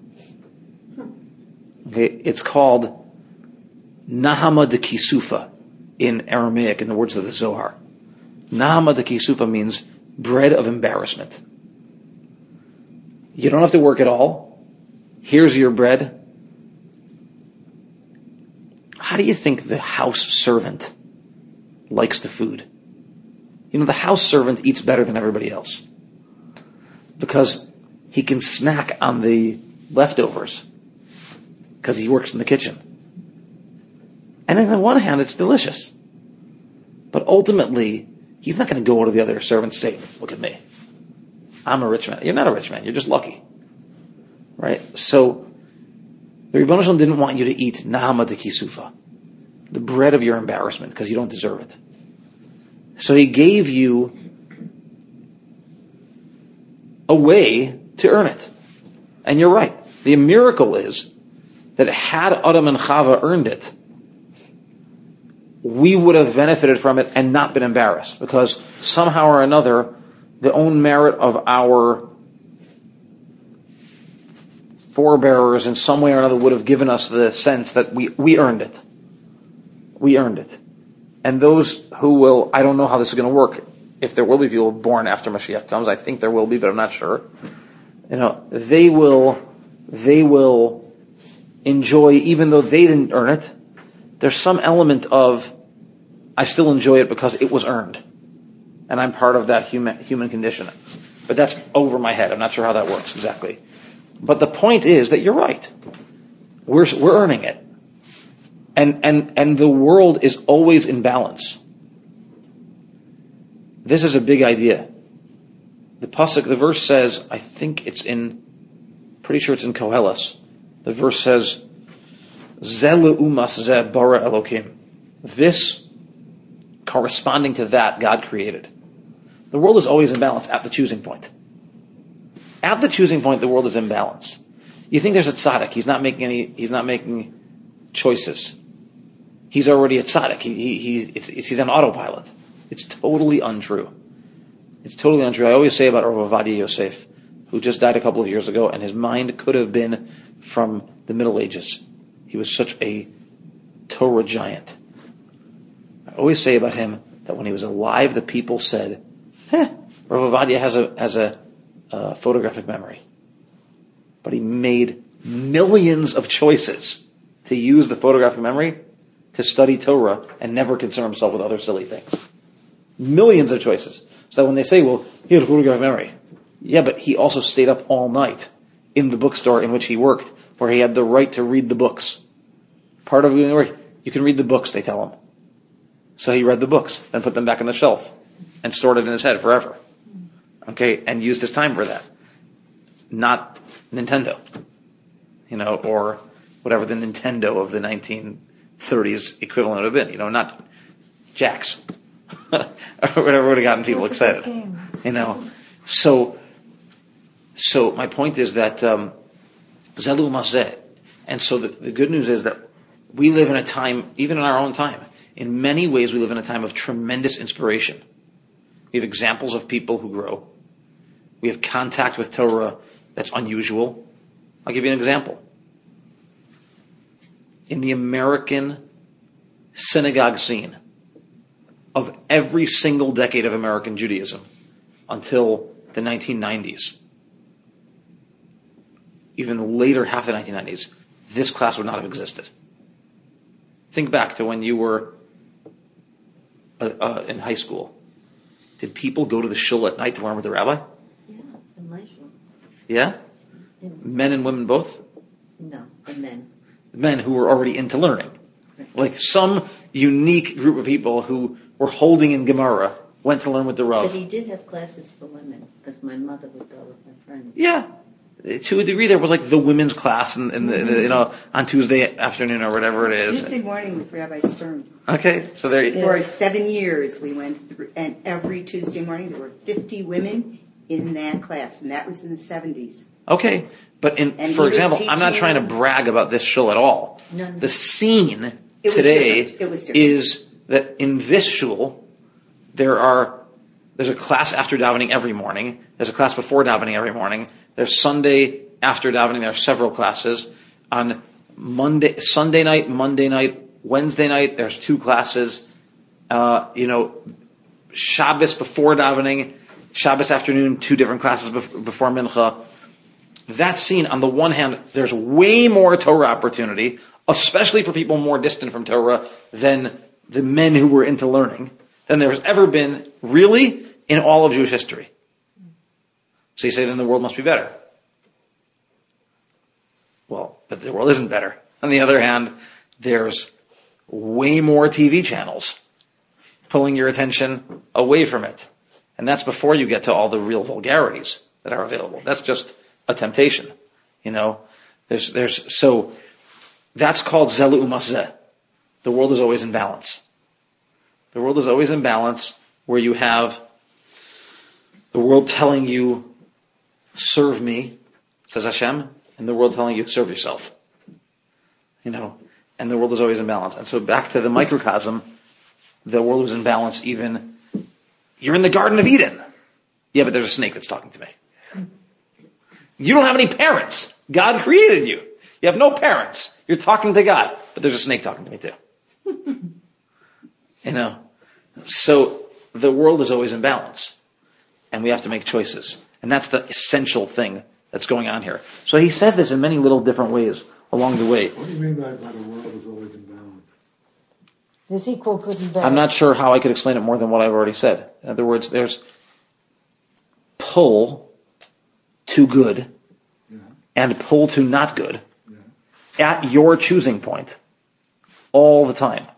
Okay, it's called Nahama de Kisufa in Aramaic, in the words of the Zohar. Nahama de Kisufa means bread of embarrassment. You don't have to work at all. Here's your bread. How do you think the house servant likes the food? The house servant eats better than everybody else because he can snack on the leftovers because he works in the kitchen. And on the one hand, it's delicious. But ultimately, he's not going to go to the other servants and say, look at me. I'm a rich man. You're not a rich man. You're just lucky. Right? So, the Rebbeinu Shalom didn't want you to eat Nahama de Kisufa, the bread of your embarrassment, because you don't deserve it. So he gave you a way to earn it. And you're right. The miracle is that had Adam and Chava earned it, we would have benefited from it and not been embarrassed, because somehow or another, the own merit of our forebearers in some way or another would have given us the sense that we earned it. We earned it. And those who will, I don't know how this is going to work, if there will be people born after Mashiach comes, I think there will be, but I'm not sure. They will enjoy, even though they didn't earn it, there's some element of, I still enjoy it because it was earned. And I'm part of that human condition. But that's over my head. I'm not sure how that works exactly. But the point is that you're right. We're earning it. And the world is always in balance. This is a big idea. The verse says, I think pretty sure it's in Koheles. The verse says, Ze le'umas ze bara Elokim. This, corresponding to that, God created. The world is always in balance at the choosing point. At the choosing point, the world is in balance. You think there's a tzaddik. He's not making choices. He's already a tzaddik. He's on autopilot. It's totally untrue. It's totally untrue. I always say about Rav Ovadia Yosef, who just died a couple of years ago, and his mind could have been from the Middle Ages. He was such a Torah giant. I always say about him that when he was alive, the people said, Rav Ovadia has a photographic memory. But he made millions of choices to use the photographic memory to study Torah and never concern himself with other silly things. Millions of choices. So that when they say, well, he had a photographic memory. Yeah, but he also stayed up all night in the bookstore in which he worked, where he had the right to read the books. Part of doing the work, you can read the books, they tell him. So he read the books, then put them back on the shelf, and stored it in his head forever. Okay, and used his time for that. Not Nintendo. Or whatever the Nintendo of the 1930s equivalent would have been. Not Jax. Or whatever would have gotten people excited. So, So my point is that Zelu Mazeh. And so the good news is that we live in a time, even in our own time, in many ways we live in a time of tremendous inspiration. We have examples of people who grow. We have contact with Torah that's unusual. I'll give you an example. In the American synagogue scene of every single decade of American Judaism until the 1990s, even the later half of the 1990s, this class would not have existed. Think back to when you were in high school. Did people go to the shul at night to learn with the rabbi? Yeah, in my shul. Yeah? Yeah. Men and women both? No, the men. Men who were already into learning. Right. Like some unique group of people who were holding in Gemara went to learn with the But Rav. he did have classes for women, because my mother would go with my friends. Yeah. To a degree, there was like the women's class in the on Tuesday afternoon or whatever it is. Tuesday morning with Rabbi Stern. Okay, so there. For 7 years we went through, and every Tuesday morning there were 50 women in that class, and that was in the 70s. Okay, but And he for was example, I'm not teaching- trying to brag about this shul at all. No. The scene It was today different. It was different. is that in this shul, there's a class after davening every morning. There's a class before davening every morning. There's Sunday after davening. There are several classes. On Sunday night, Monday night, Wednesday night, there's 2 classes. Shabbos before davening, Shabbos afternoon, 2 different classes before mincha. That scene, on the one hand, there's way more Torah opportunity, especially for people more distant from Torah than the men who were into learning, than there's ever been, really, in all of Jewish history. So you say, then the world must be better. Well, but the world isn't better. On the other hand, there's way more TV channels pulling your attention away from it. And that's before you get to all the real vulgarities that are available. That's just a temptation. So that's called Zelu Umaseh. The world is always in balance. The world is always in balance where you have the world telling you, serve me, says Hashem, and the world telling you, serve yourself. And the world is always in balance. And so back to the microcosm, the world was in balance even, you're in the Garden of Eden. Yeah, but there's a snake that's talking to me. You don't have any parents. God created you. You have no parents. You're talking to God, but there's a snake talking to me too. So the world is always in balance, and we have to make choices. And that's the essential thing that's going on here. So he says this in many little different ways along the way. What do you mean by the world is always in balance? There's equal good and bad. I'm not sure how I could explain it more than what I've already said. In other words, there's pull to good and pull to not good at your choosing point all the time.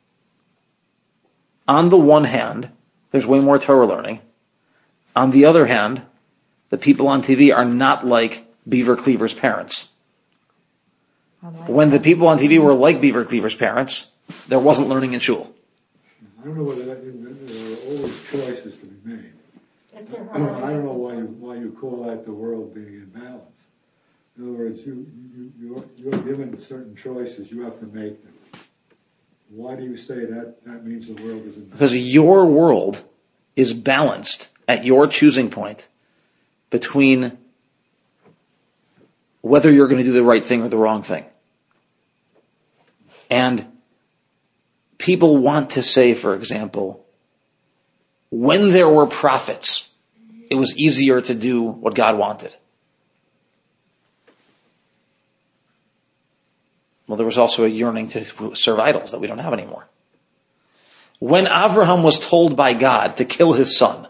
On the one hand, there's way more Torah learning. On the other hand, the people on TV are not like Beaver Cleaver's parents. When the people on TV were like Beaver Cleaver's parents, there wasn't learning in shul. I don't know whether there are always choices to be made. It's a I don't know why you call that the world being in balance. In other words, you're given certain choices, you have to make them. Why do you say that means the world is in balance? Because your world is balanced at your choosing point between whether you're going to do the right thing or the wrong thing. And people want to say, for example, when there were prophets, it was easier to do what God wanted. Well, there was also a yearning to serve idols that we don't have anymore. When Avraham was told by God to kill his son,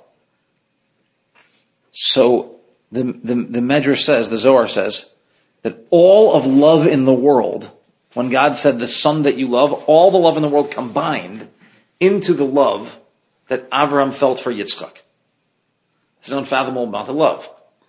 so the Medrash says, the Zohar says, that all of love in the world, when God said the son that you love, all the love in the world combined into the love that Avraham felt for Yitzchak. It's an unfathomable amount of love.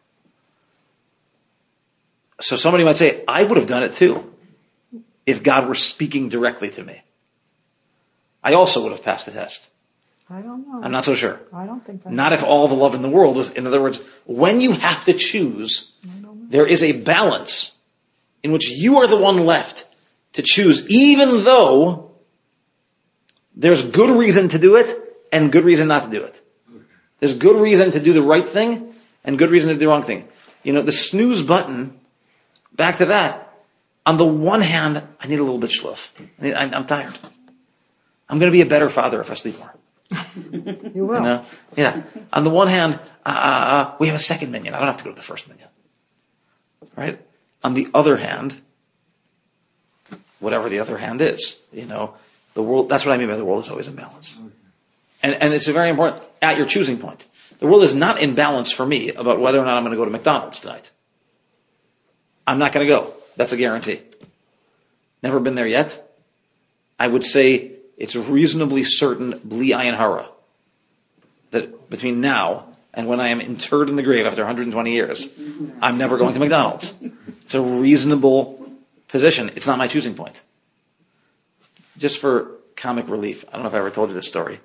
So somebody might say, I would have done it too, if God were speaking directly to me. I also would have passed the test. I don't know. I'm not so sure. I don't think that's Not if all the love in the world is, in other words, when you have to choose, there is a balance in which you are the one left to choose, even though there's good reason to do it and good reason not to do it. There's good reason to do the right thing and good reason to do the wrong thing. The snooze button, back to that. On the one hand, I need a little bit schluff. I'm tired. I'm going to be a better father if I sleep more. You will. Yeah. On the one hand, we have a second minion. I don't have to go to the first minion. Right? On the other hand, whatever the other hand is, the world, that's what I mean by the world is always in balance. And it's very important at your choosing point. The world is not in balance for me about whether or not I'm going to go to McDonald's tonight. I'm not going to go. That's a guarantee. Never been there yet. I would say it's reasonably certain, bli ayin hara, that between now and when I am interred in the grave after 120 years, I'm never going to McDonald's. It's a reasonable position. It's not my choosing point. Just for comic relief, I don't know if I ever told you this story.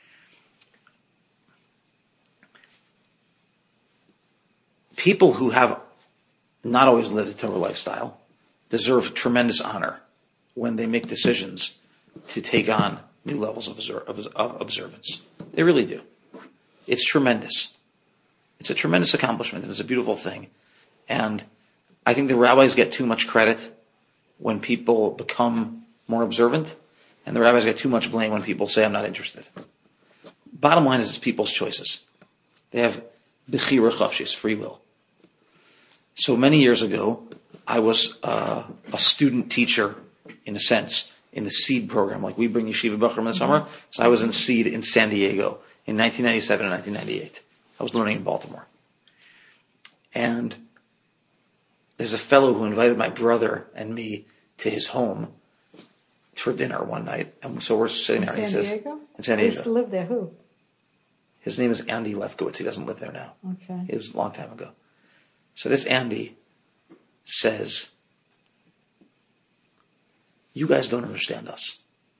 People who have not always lived a Torah lifestyle deserve tremendous honor when they make decisions to take on new levels of observance. They really do. It's tremendous. It's a tremendous accomplishment, and it's a beautiful thing. And I think the rabbis get too much credit when people become more observant, and the rabbis get too much blame when people say, I'm not interested. Bottom line is it's people's choices. They have bechira chafshis, free will. So many years ago, I was a student teacher, in a sense, in the SEED program. Like we bring Yeshiva Bachram in the summer. So I was in SEED in San Diego in 1997 and 1998. I was learning in Baltimore. And there's a fellow who invited my brother and me to his home for dinner one night. And so we're sitting there. In San Diego? In San Who Diego. used to live there? Who? His name is Andy Lefkowitz. He doesn't live there now. Okay. It was a long time ago. So this Andy says, you guys don't understand us.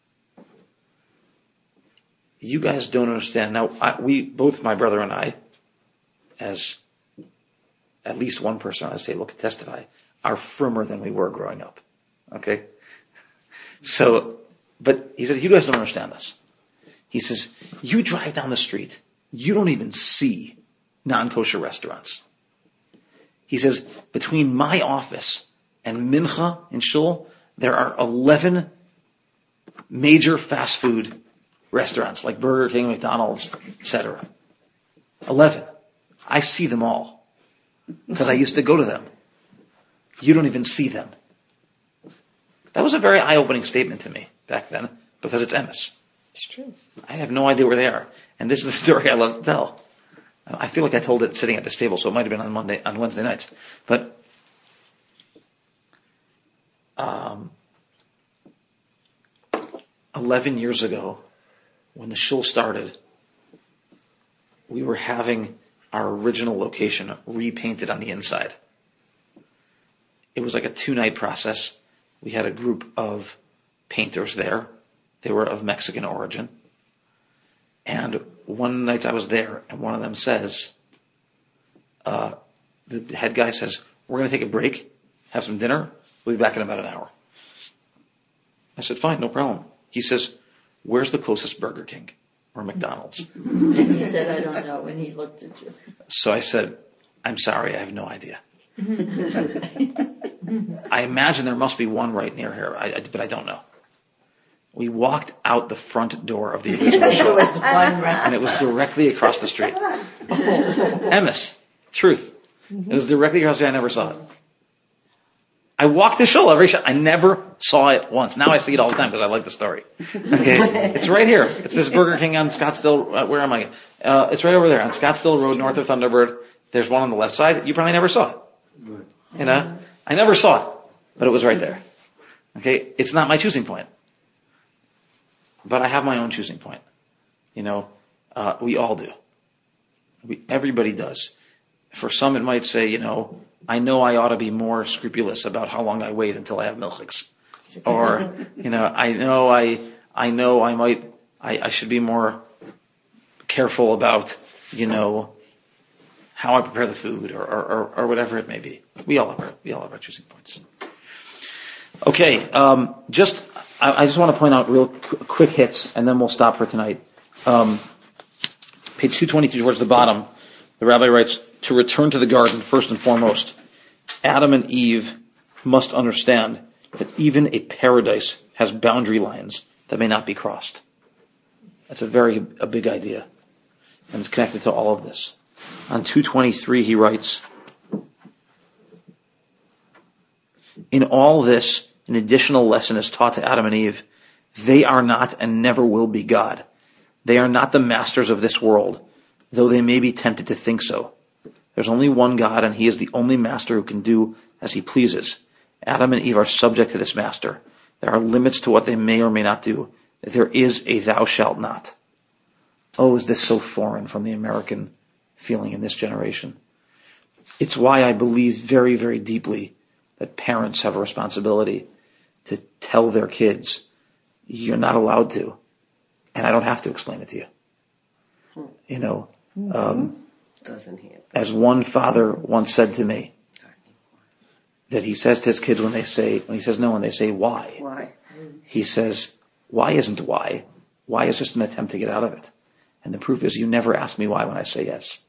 You guys don't understand. Now, both my brother and I, as at least one person on this table could testify, are firmer than we were growing up. Okay? So, but he said, you guys don't understand us. He says, you drive down the street, you don't even see non-kosher restaurants. He says, between my office and Mincha in Shul, there are 11 major fast food restaurants like Burger King, McDonald's, etc. 11. I see them all because I used to go to them. You don't even see them. That was a very eye-opening statement to me back then because it's emes. It's true. I have no idea where they are. And this is the story I love to tell. I feel like I told it sitting at this table, so it might have been on Wednesday nights. But 11 years ago, when the shul started, we were having our original location repainted on the inside. It was like a 2-night process. We had a group of painters there. They were of Mexican origin. And one night I was there, and one of them says, the head guy says, we're going to take a break, have some dinner. We'll be back in about an hour. I said, fine, no problem. He says, where's the closest Burger King or McDonald's? And you said, I don't know, when he looked at you. So I said, I'm sorry, I have no idea. I imagine there must be one right near here, but I don't know. We walked out the front door of the original show, and it was directly across the street. Emes, truth. It was directly across the street. I never saw it. I walked the show every show. I never saw it once. Now I see it all the time because I like the story. Okay, it's right here. It's this Burger King on Scottsdale. Where am I? It's right over there on Scottsdale Road, north of Thunderbird. There's one on the left side. You probably never saw it. You know, I never saw it, but it was right there. Okay, it's not my choosing point. But I have my own choosing point. You know, we all do. Everybody does. For some it might say, you know I ought to be more scrupulous about how long I wait until I have milchiks. Or, you know I should be more careful about, how I prepare the food or whatever it may be. We all have our choosing points. Okay, I just want to point out real quick hits, and then we'll stop for tonight. Page 222 towards the bottom, the rabbi writes, to return to the garden, first and foremost, Adam and Eve must understand that even a paradise has boundary lines that may not be crossed. That's a big idea, and it's connected to all of this. On 223, he writes, in all this, an additional lesson is taught to Adam and Eve. They are not and never will be God. They are not the masters of this world, though they may be tempted to think so. There's only one God, and he is the only master who can do as he pleases. Adam and Eve are subject to this master. There are limits to what they may or may not do. There is a thou shalt not. Oh, is this so foreign from the American feeling in this generation? It's why I believe very, very deeply that parents have a responsibility to tell their kids, you're not allowed to, and I don't have to explain it to you. Doesn't he? As one father once said to me, that he says to his kids when he says no, when they say why. Why? He says, why isn't why? Why is just an attempt to get out of it. And the proof is you never ask me why when I say yes.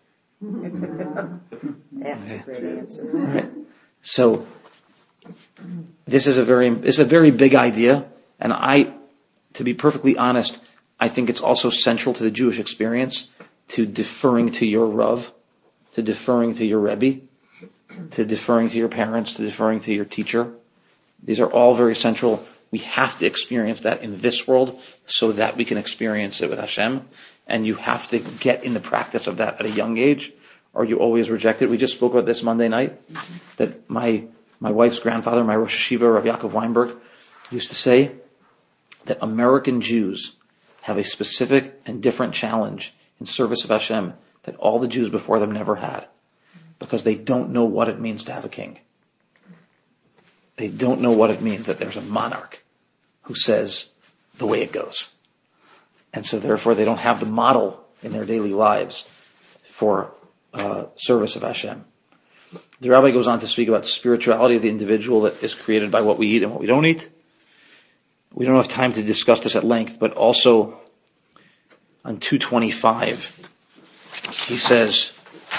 That's a great answer. Right. So this is a very big idea, and to be perfectly honest, I think it's also central to the Jewish experience, to deferring to your Rav, to deferring to your Rebbe, to deferring to your parents, to deferring to your teacher. These are all very central. We have to experience that in this world so that we can experience it with Hashem. And you have to get in the practice of that at a young age, or you always reject it. We just spoke about this Monday night, that my wife's grandfather, my Rosh Hashiva, Rav Yaakov Weinberg, used to say that American Jews have a specific and different challenge in service of Hashem that all the Jews before them never had, because they don't know what it means to have a king. They don't know what it means that there's a monarch who says the way it goes. And so therefore they don't have the model in their daily lives for service of Hashem. The rabbi goes on to speak about spirituality of the individual that is created by what we eat and what we don't eat. We don't have time to discuss this at length, but also on 225, he says,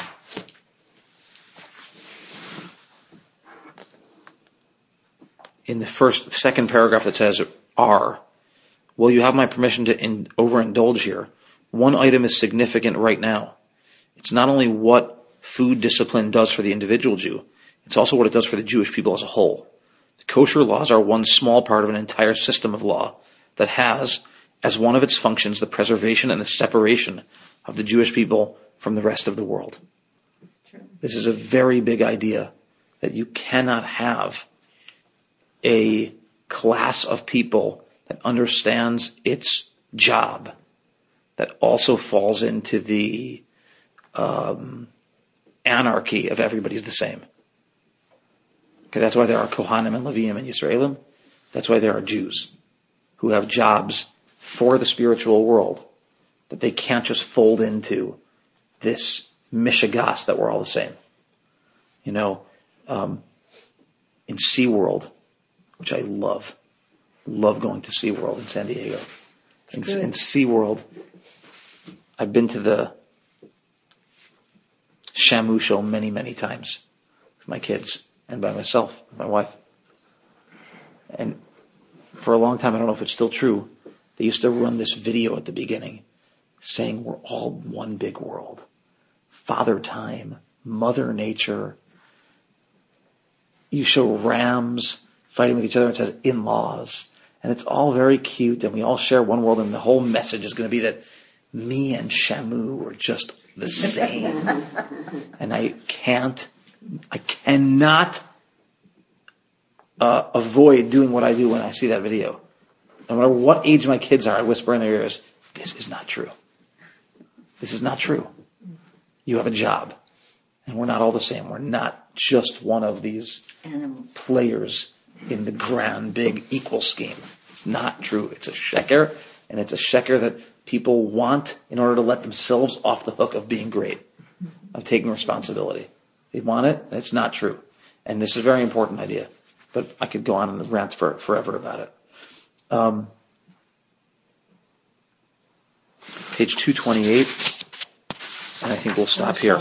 in the second paragraph that says, will you have my permission to overindulge here? One item is significant right now. It's not only what food discipline does for the individual Jew, it's also what it does for the Jewish people as a whole. The kosher laws are one small part of an entire system of law that has, as one of its functions, the preservation and the separation of the Jewish people from the rest of the world. This is a very big idea, that you cannot have a class of people that understands its job that also falls into the anarchy of everybody's the same. Okay, that's why there are Kohanim and Leviim and Yisraelim. That's why there are Jews who have jobs for the spiritual world that they can't just fold into this mishigas that we're all the same. In SeaWorld, which I love going to SeaWorld in San Diego. In SeaWorld, I've been to the Shamu show many, many times with my kids and by myself, my wife. And for a long time, I don't know if it's still true, they used to run this video at the beginning saying we're all one big world. Father Time, Mother Nature. You show rams fighting with each other, and it says in-laws. And it's all very cute, and we all share one world, and the whole message is going to be that me and Shamu are just the same. And I cannot avoid doing what I do when I see that video. No matter what age my kids are, I whisper in their ears, this is not true. This is not true. You have a job, and we're not all the same. We're not just one of these Animals. Players in the grand, big, equal scheme. It's not true. It's a sheker, And it's a sheker that people want in order to let themselves off the hook of being great, of taking responsibility. They want it, and it's not true. And this is a very important idea. But I could go on and rant forever about it. Page 228, and I think we'll stop here.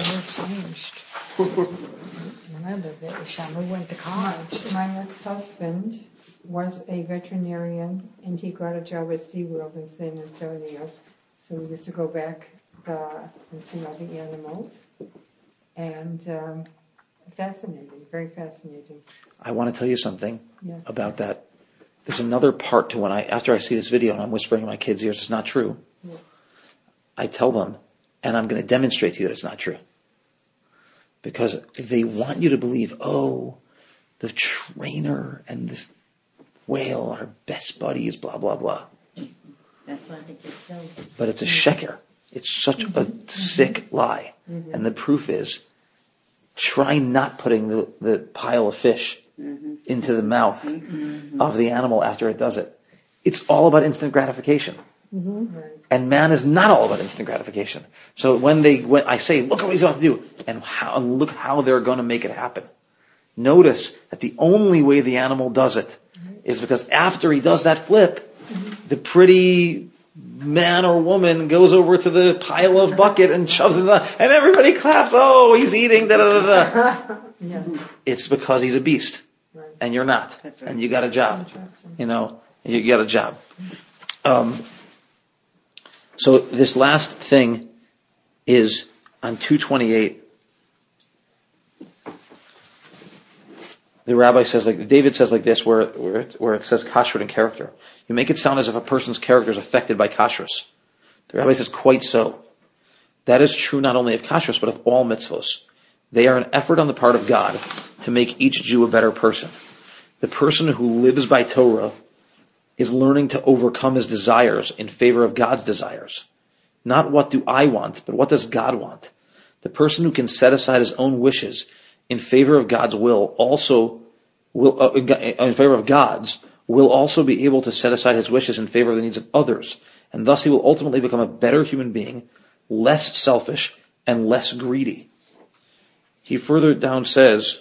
When I lived there, Shamu went to college. My ex-husband was a veterinarian, and he got a job at SeaWorld in San Antonio. So we used to go back and see all the animals. And fascinating, very fascinating. I want to tell you something Yeah. about that. There's another part to after I see this video and I'm whispering in my kids' ears, it's not true. Yeah. I tell them, and I'm going to demonstrate to you that it's not true. Because they want you to believe, the trainer and the whale are best buddies, blah, blah, blah. That's why they get killed. But it's a sheker. It's such a sick lie. Mm-hmm. And the proof is, try not putting the pile of fish into the mouth of the animal after it does it. It's all about instant gratification. Right. And man is not all about instant gratification. So when I say, look what he's about to do, and look how they're going to make it happen. Notice that the only way the animal does it is because after he does that flip, the pretty man or woman goes over to the pile of bucket and shoves it in, and everybody claps. Oh, he's eating, da da da da. Yeah. It's because he's a beast, Right. and you're not, That's right. and you got a job. You got a job. So this last thing is on 228. The rabbi says, David says like this, where it says kashrut and character. You make it sound as if a person's character is affected by kashrus. The rabbi says, quite so. That is true not only of kashrus, but of all mitzvos. They are an effort on the part of God to make each Jew a better person. The person who lives by Torah is learning to overcome his desires in favor of God's desires. Not what do I want, but what does God want? The person who can set aside his own wishes in favor of God's will in favor of God's will also be able to set aside his wishes in favor of the needs of others, and thus he will ultimately become a better human being, less selfish and less greedy. He further down says,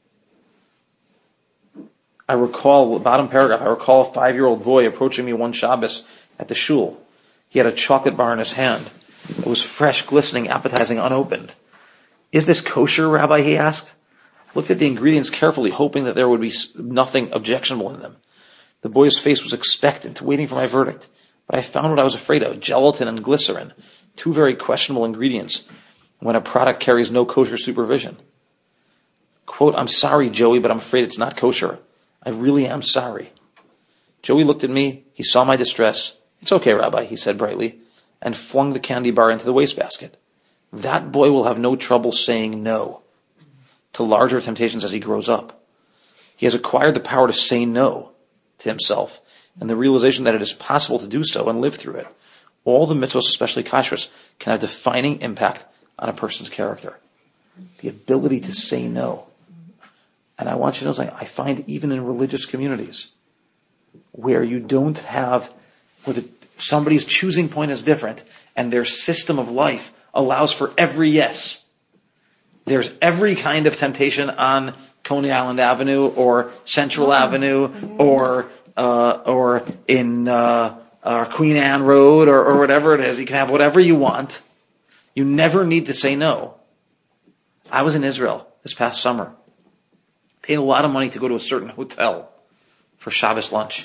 I recall a 5-year-old boy approaching me one Shabbos at the shul. He had a chocolate bar in his hand. It was fresh, glistening, appetizing, unopened. Is this kosher, Rabbi? He asked. I looked at the ingredients carefully, hoping that there would be nothing objectionable in them. The boy's face was expectant, waiting for my verdict. But I found what I was afraid of, gelatin and glycerin, two very questionable ingredients when a product carries no kosher supervision. Quote, I'm sorry, Joey, but I'm afraid it's not kosher. I really am sorry. Joey looked at me. He saw my distress. It's okay, Rabbi, he said brightly, and flung the candy bar into the wastebasket. That boy will have no trouble saying no to larger temptations as he grows up. He has acquired the power to say no to himself and the realization that it is possible to do so and live through it. All the mitzvahs, especially kashrus, can have defining impact on a person's character. The ability to say no. And I want you to know something. I find even in religious communities where you don't have, somebody's choosing point is different and their system of life allows for every yes. There's every kind of temptation on Coney Island Avenue or Central Avenue or in Queen Anne Road or whatever it is. You can have whatever you want. You never need to say no. I was in Israel this past summer. Paid a lot of money to go to a certain hotel for Shabbos lunch.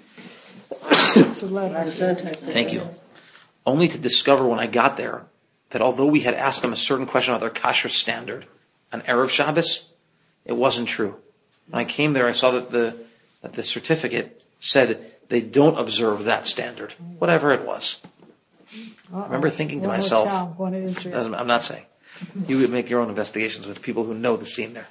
Thank you. Only to discover when I got there that although we had asked them a certain question about their kashrus standard on Erev Shabbos, it wasn't true. When I came there, I saw that the certificate said they don't observe that standard, whatever it was. I remember thinking to myself, I'm not saying. You would make your own investigations with people who know the scene there.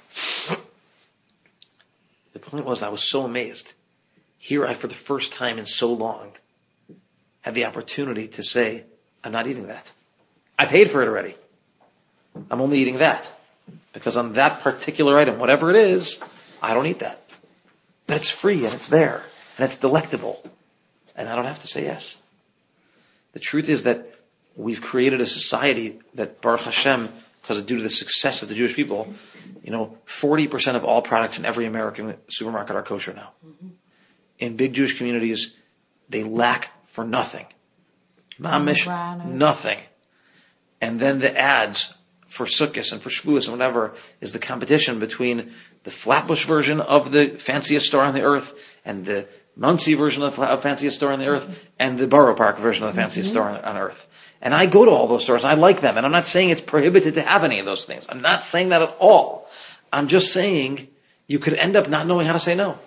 The point was, I was so amazed. Here I, for the first time in so long, had the opportunity to say, I'm not eating that. I paid for it already. I'm only eating that. Because on that particular item, whatever it is, I don't eat that. But it's free and it's there. And it's delectable. And I don't have to say yes. The truth is that we've created a society that, Baruch Hashem, because due to the success of the Jewish people, 40% of all products in every American supermarket are kosher now. In big Jewish communities, they lack for nothing. Mamish, nothing. And then the ads for Sukkot and for Shavuos and whatever is the competition between the Flatbush version of the fanciest store on the earth and the Muncie version of the fanciest store on the earth and the Borough Park version of the fanciest store on earth. And I go to all those stores. I like them. And I'm not saying it's prohibited to have any of those things. I'm not saying that at all. I'm just saying you could end up not knowing how to say no.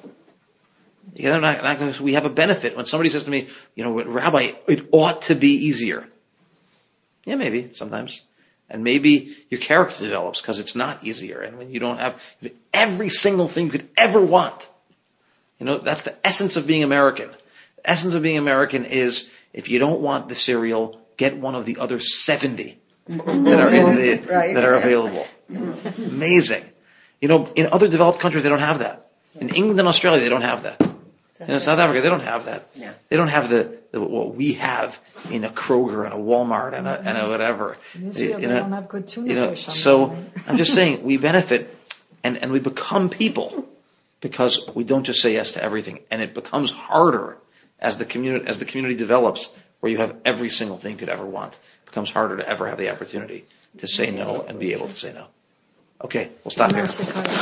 We have a benefit when somebody says to me, Rabbi, it ought to be easier. Yeah, maybe sometimes. And maybe your character develops because it's not easier. And when you don't have every single thing you could ever want. That's the essence of being American. The essence of being American is if you don't want the cereal, get one of the other 70 that are available. Amazing. In other developed countries, they don't have that. In England and Australia, they don't have that. In South Africa, they don't have that. Yeah. They don't have what we have in a Kroger and a Walmart and a whatever. In Israel, they don't have good tuna fish. So I'm just saying we benefit and we become people because we don't just say yes to everything. And it becomes harder as the community develops, where you have every single thing you could ever want. It becomes harder to ever have the opportunity to say no and be able to say no. Okay, we'll stop here.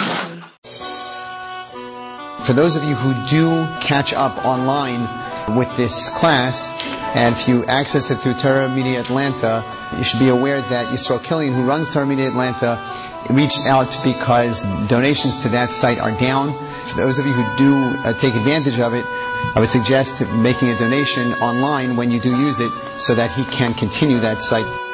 For those of you who do catch up online with this class, and if you access it through Torah Media Atlanta, you should be aware that Yisrael Killian, who runs Torah Media Atlanta, reached out because donations to that site are down. For those of you who do take advantage of it, I would suggest making a donation online when you do use it so that he can continue that site.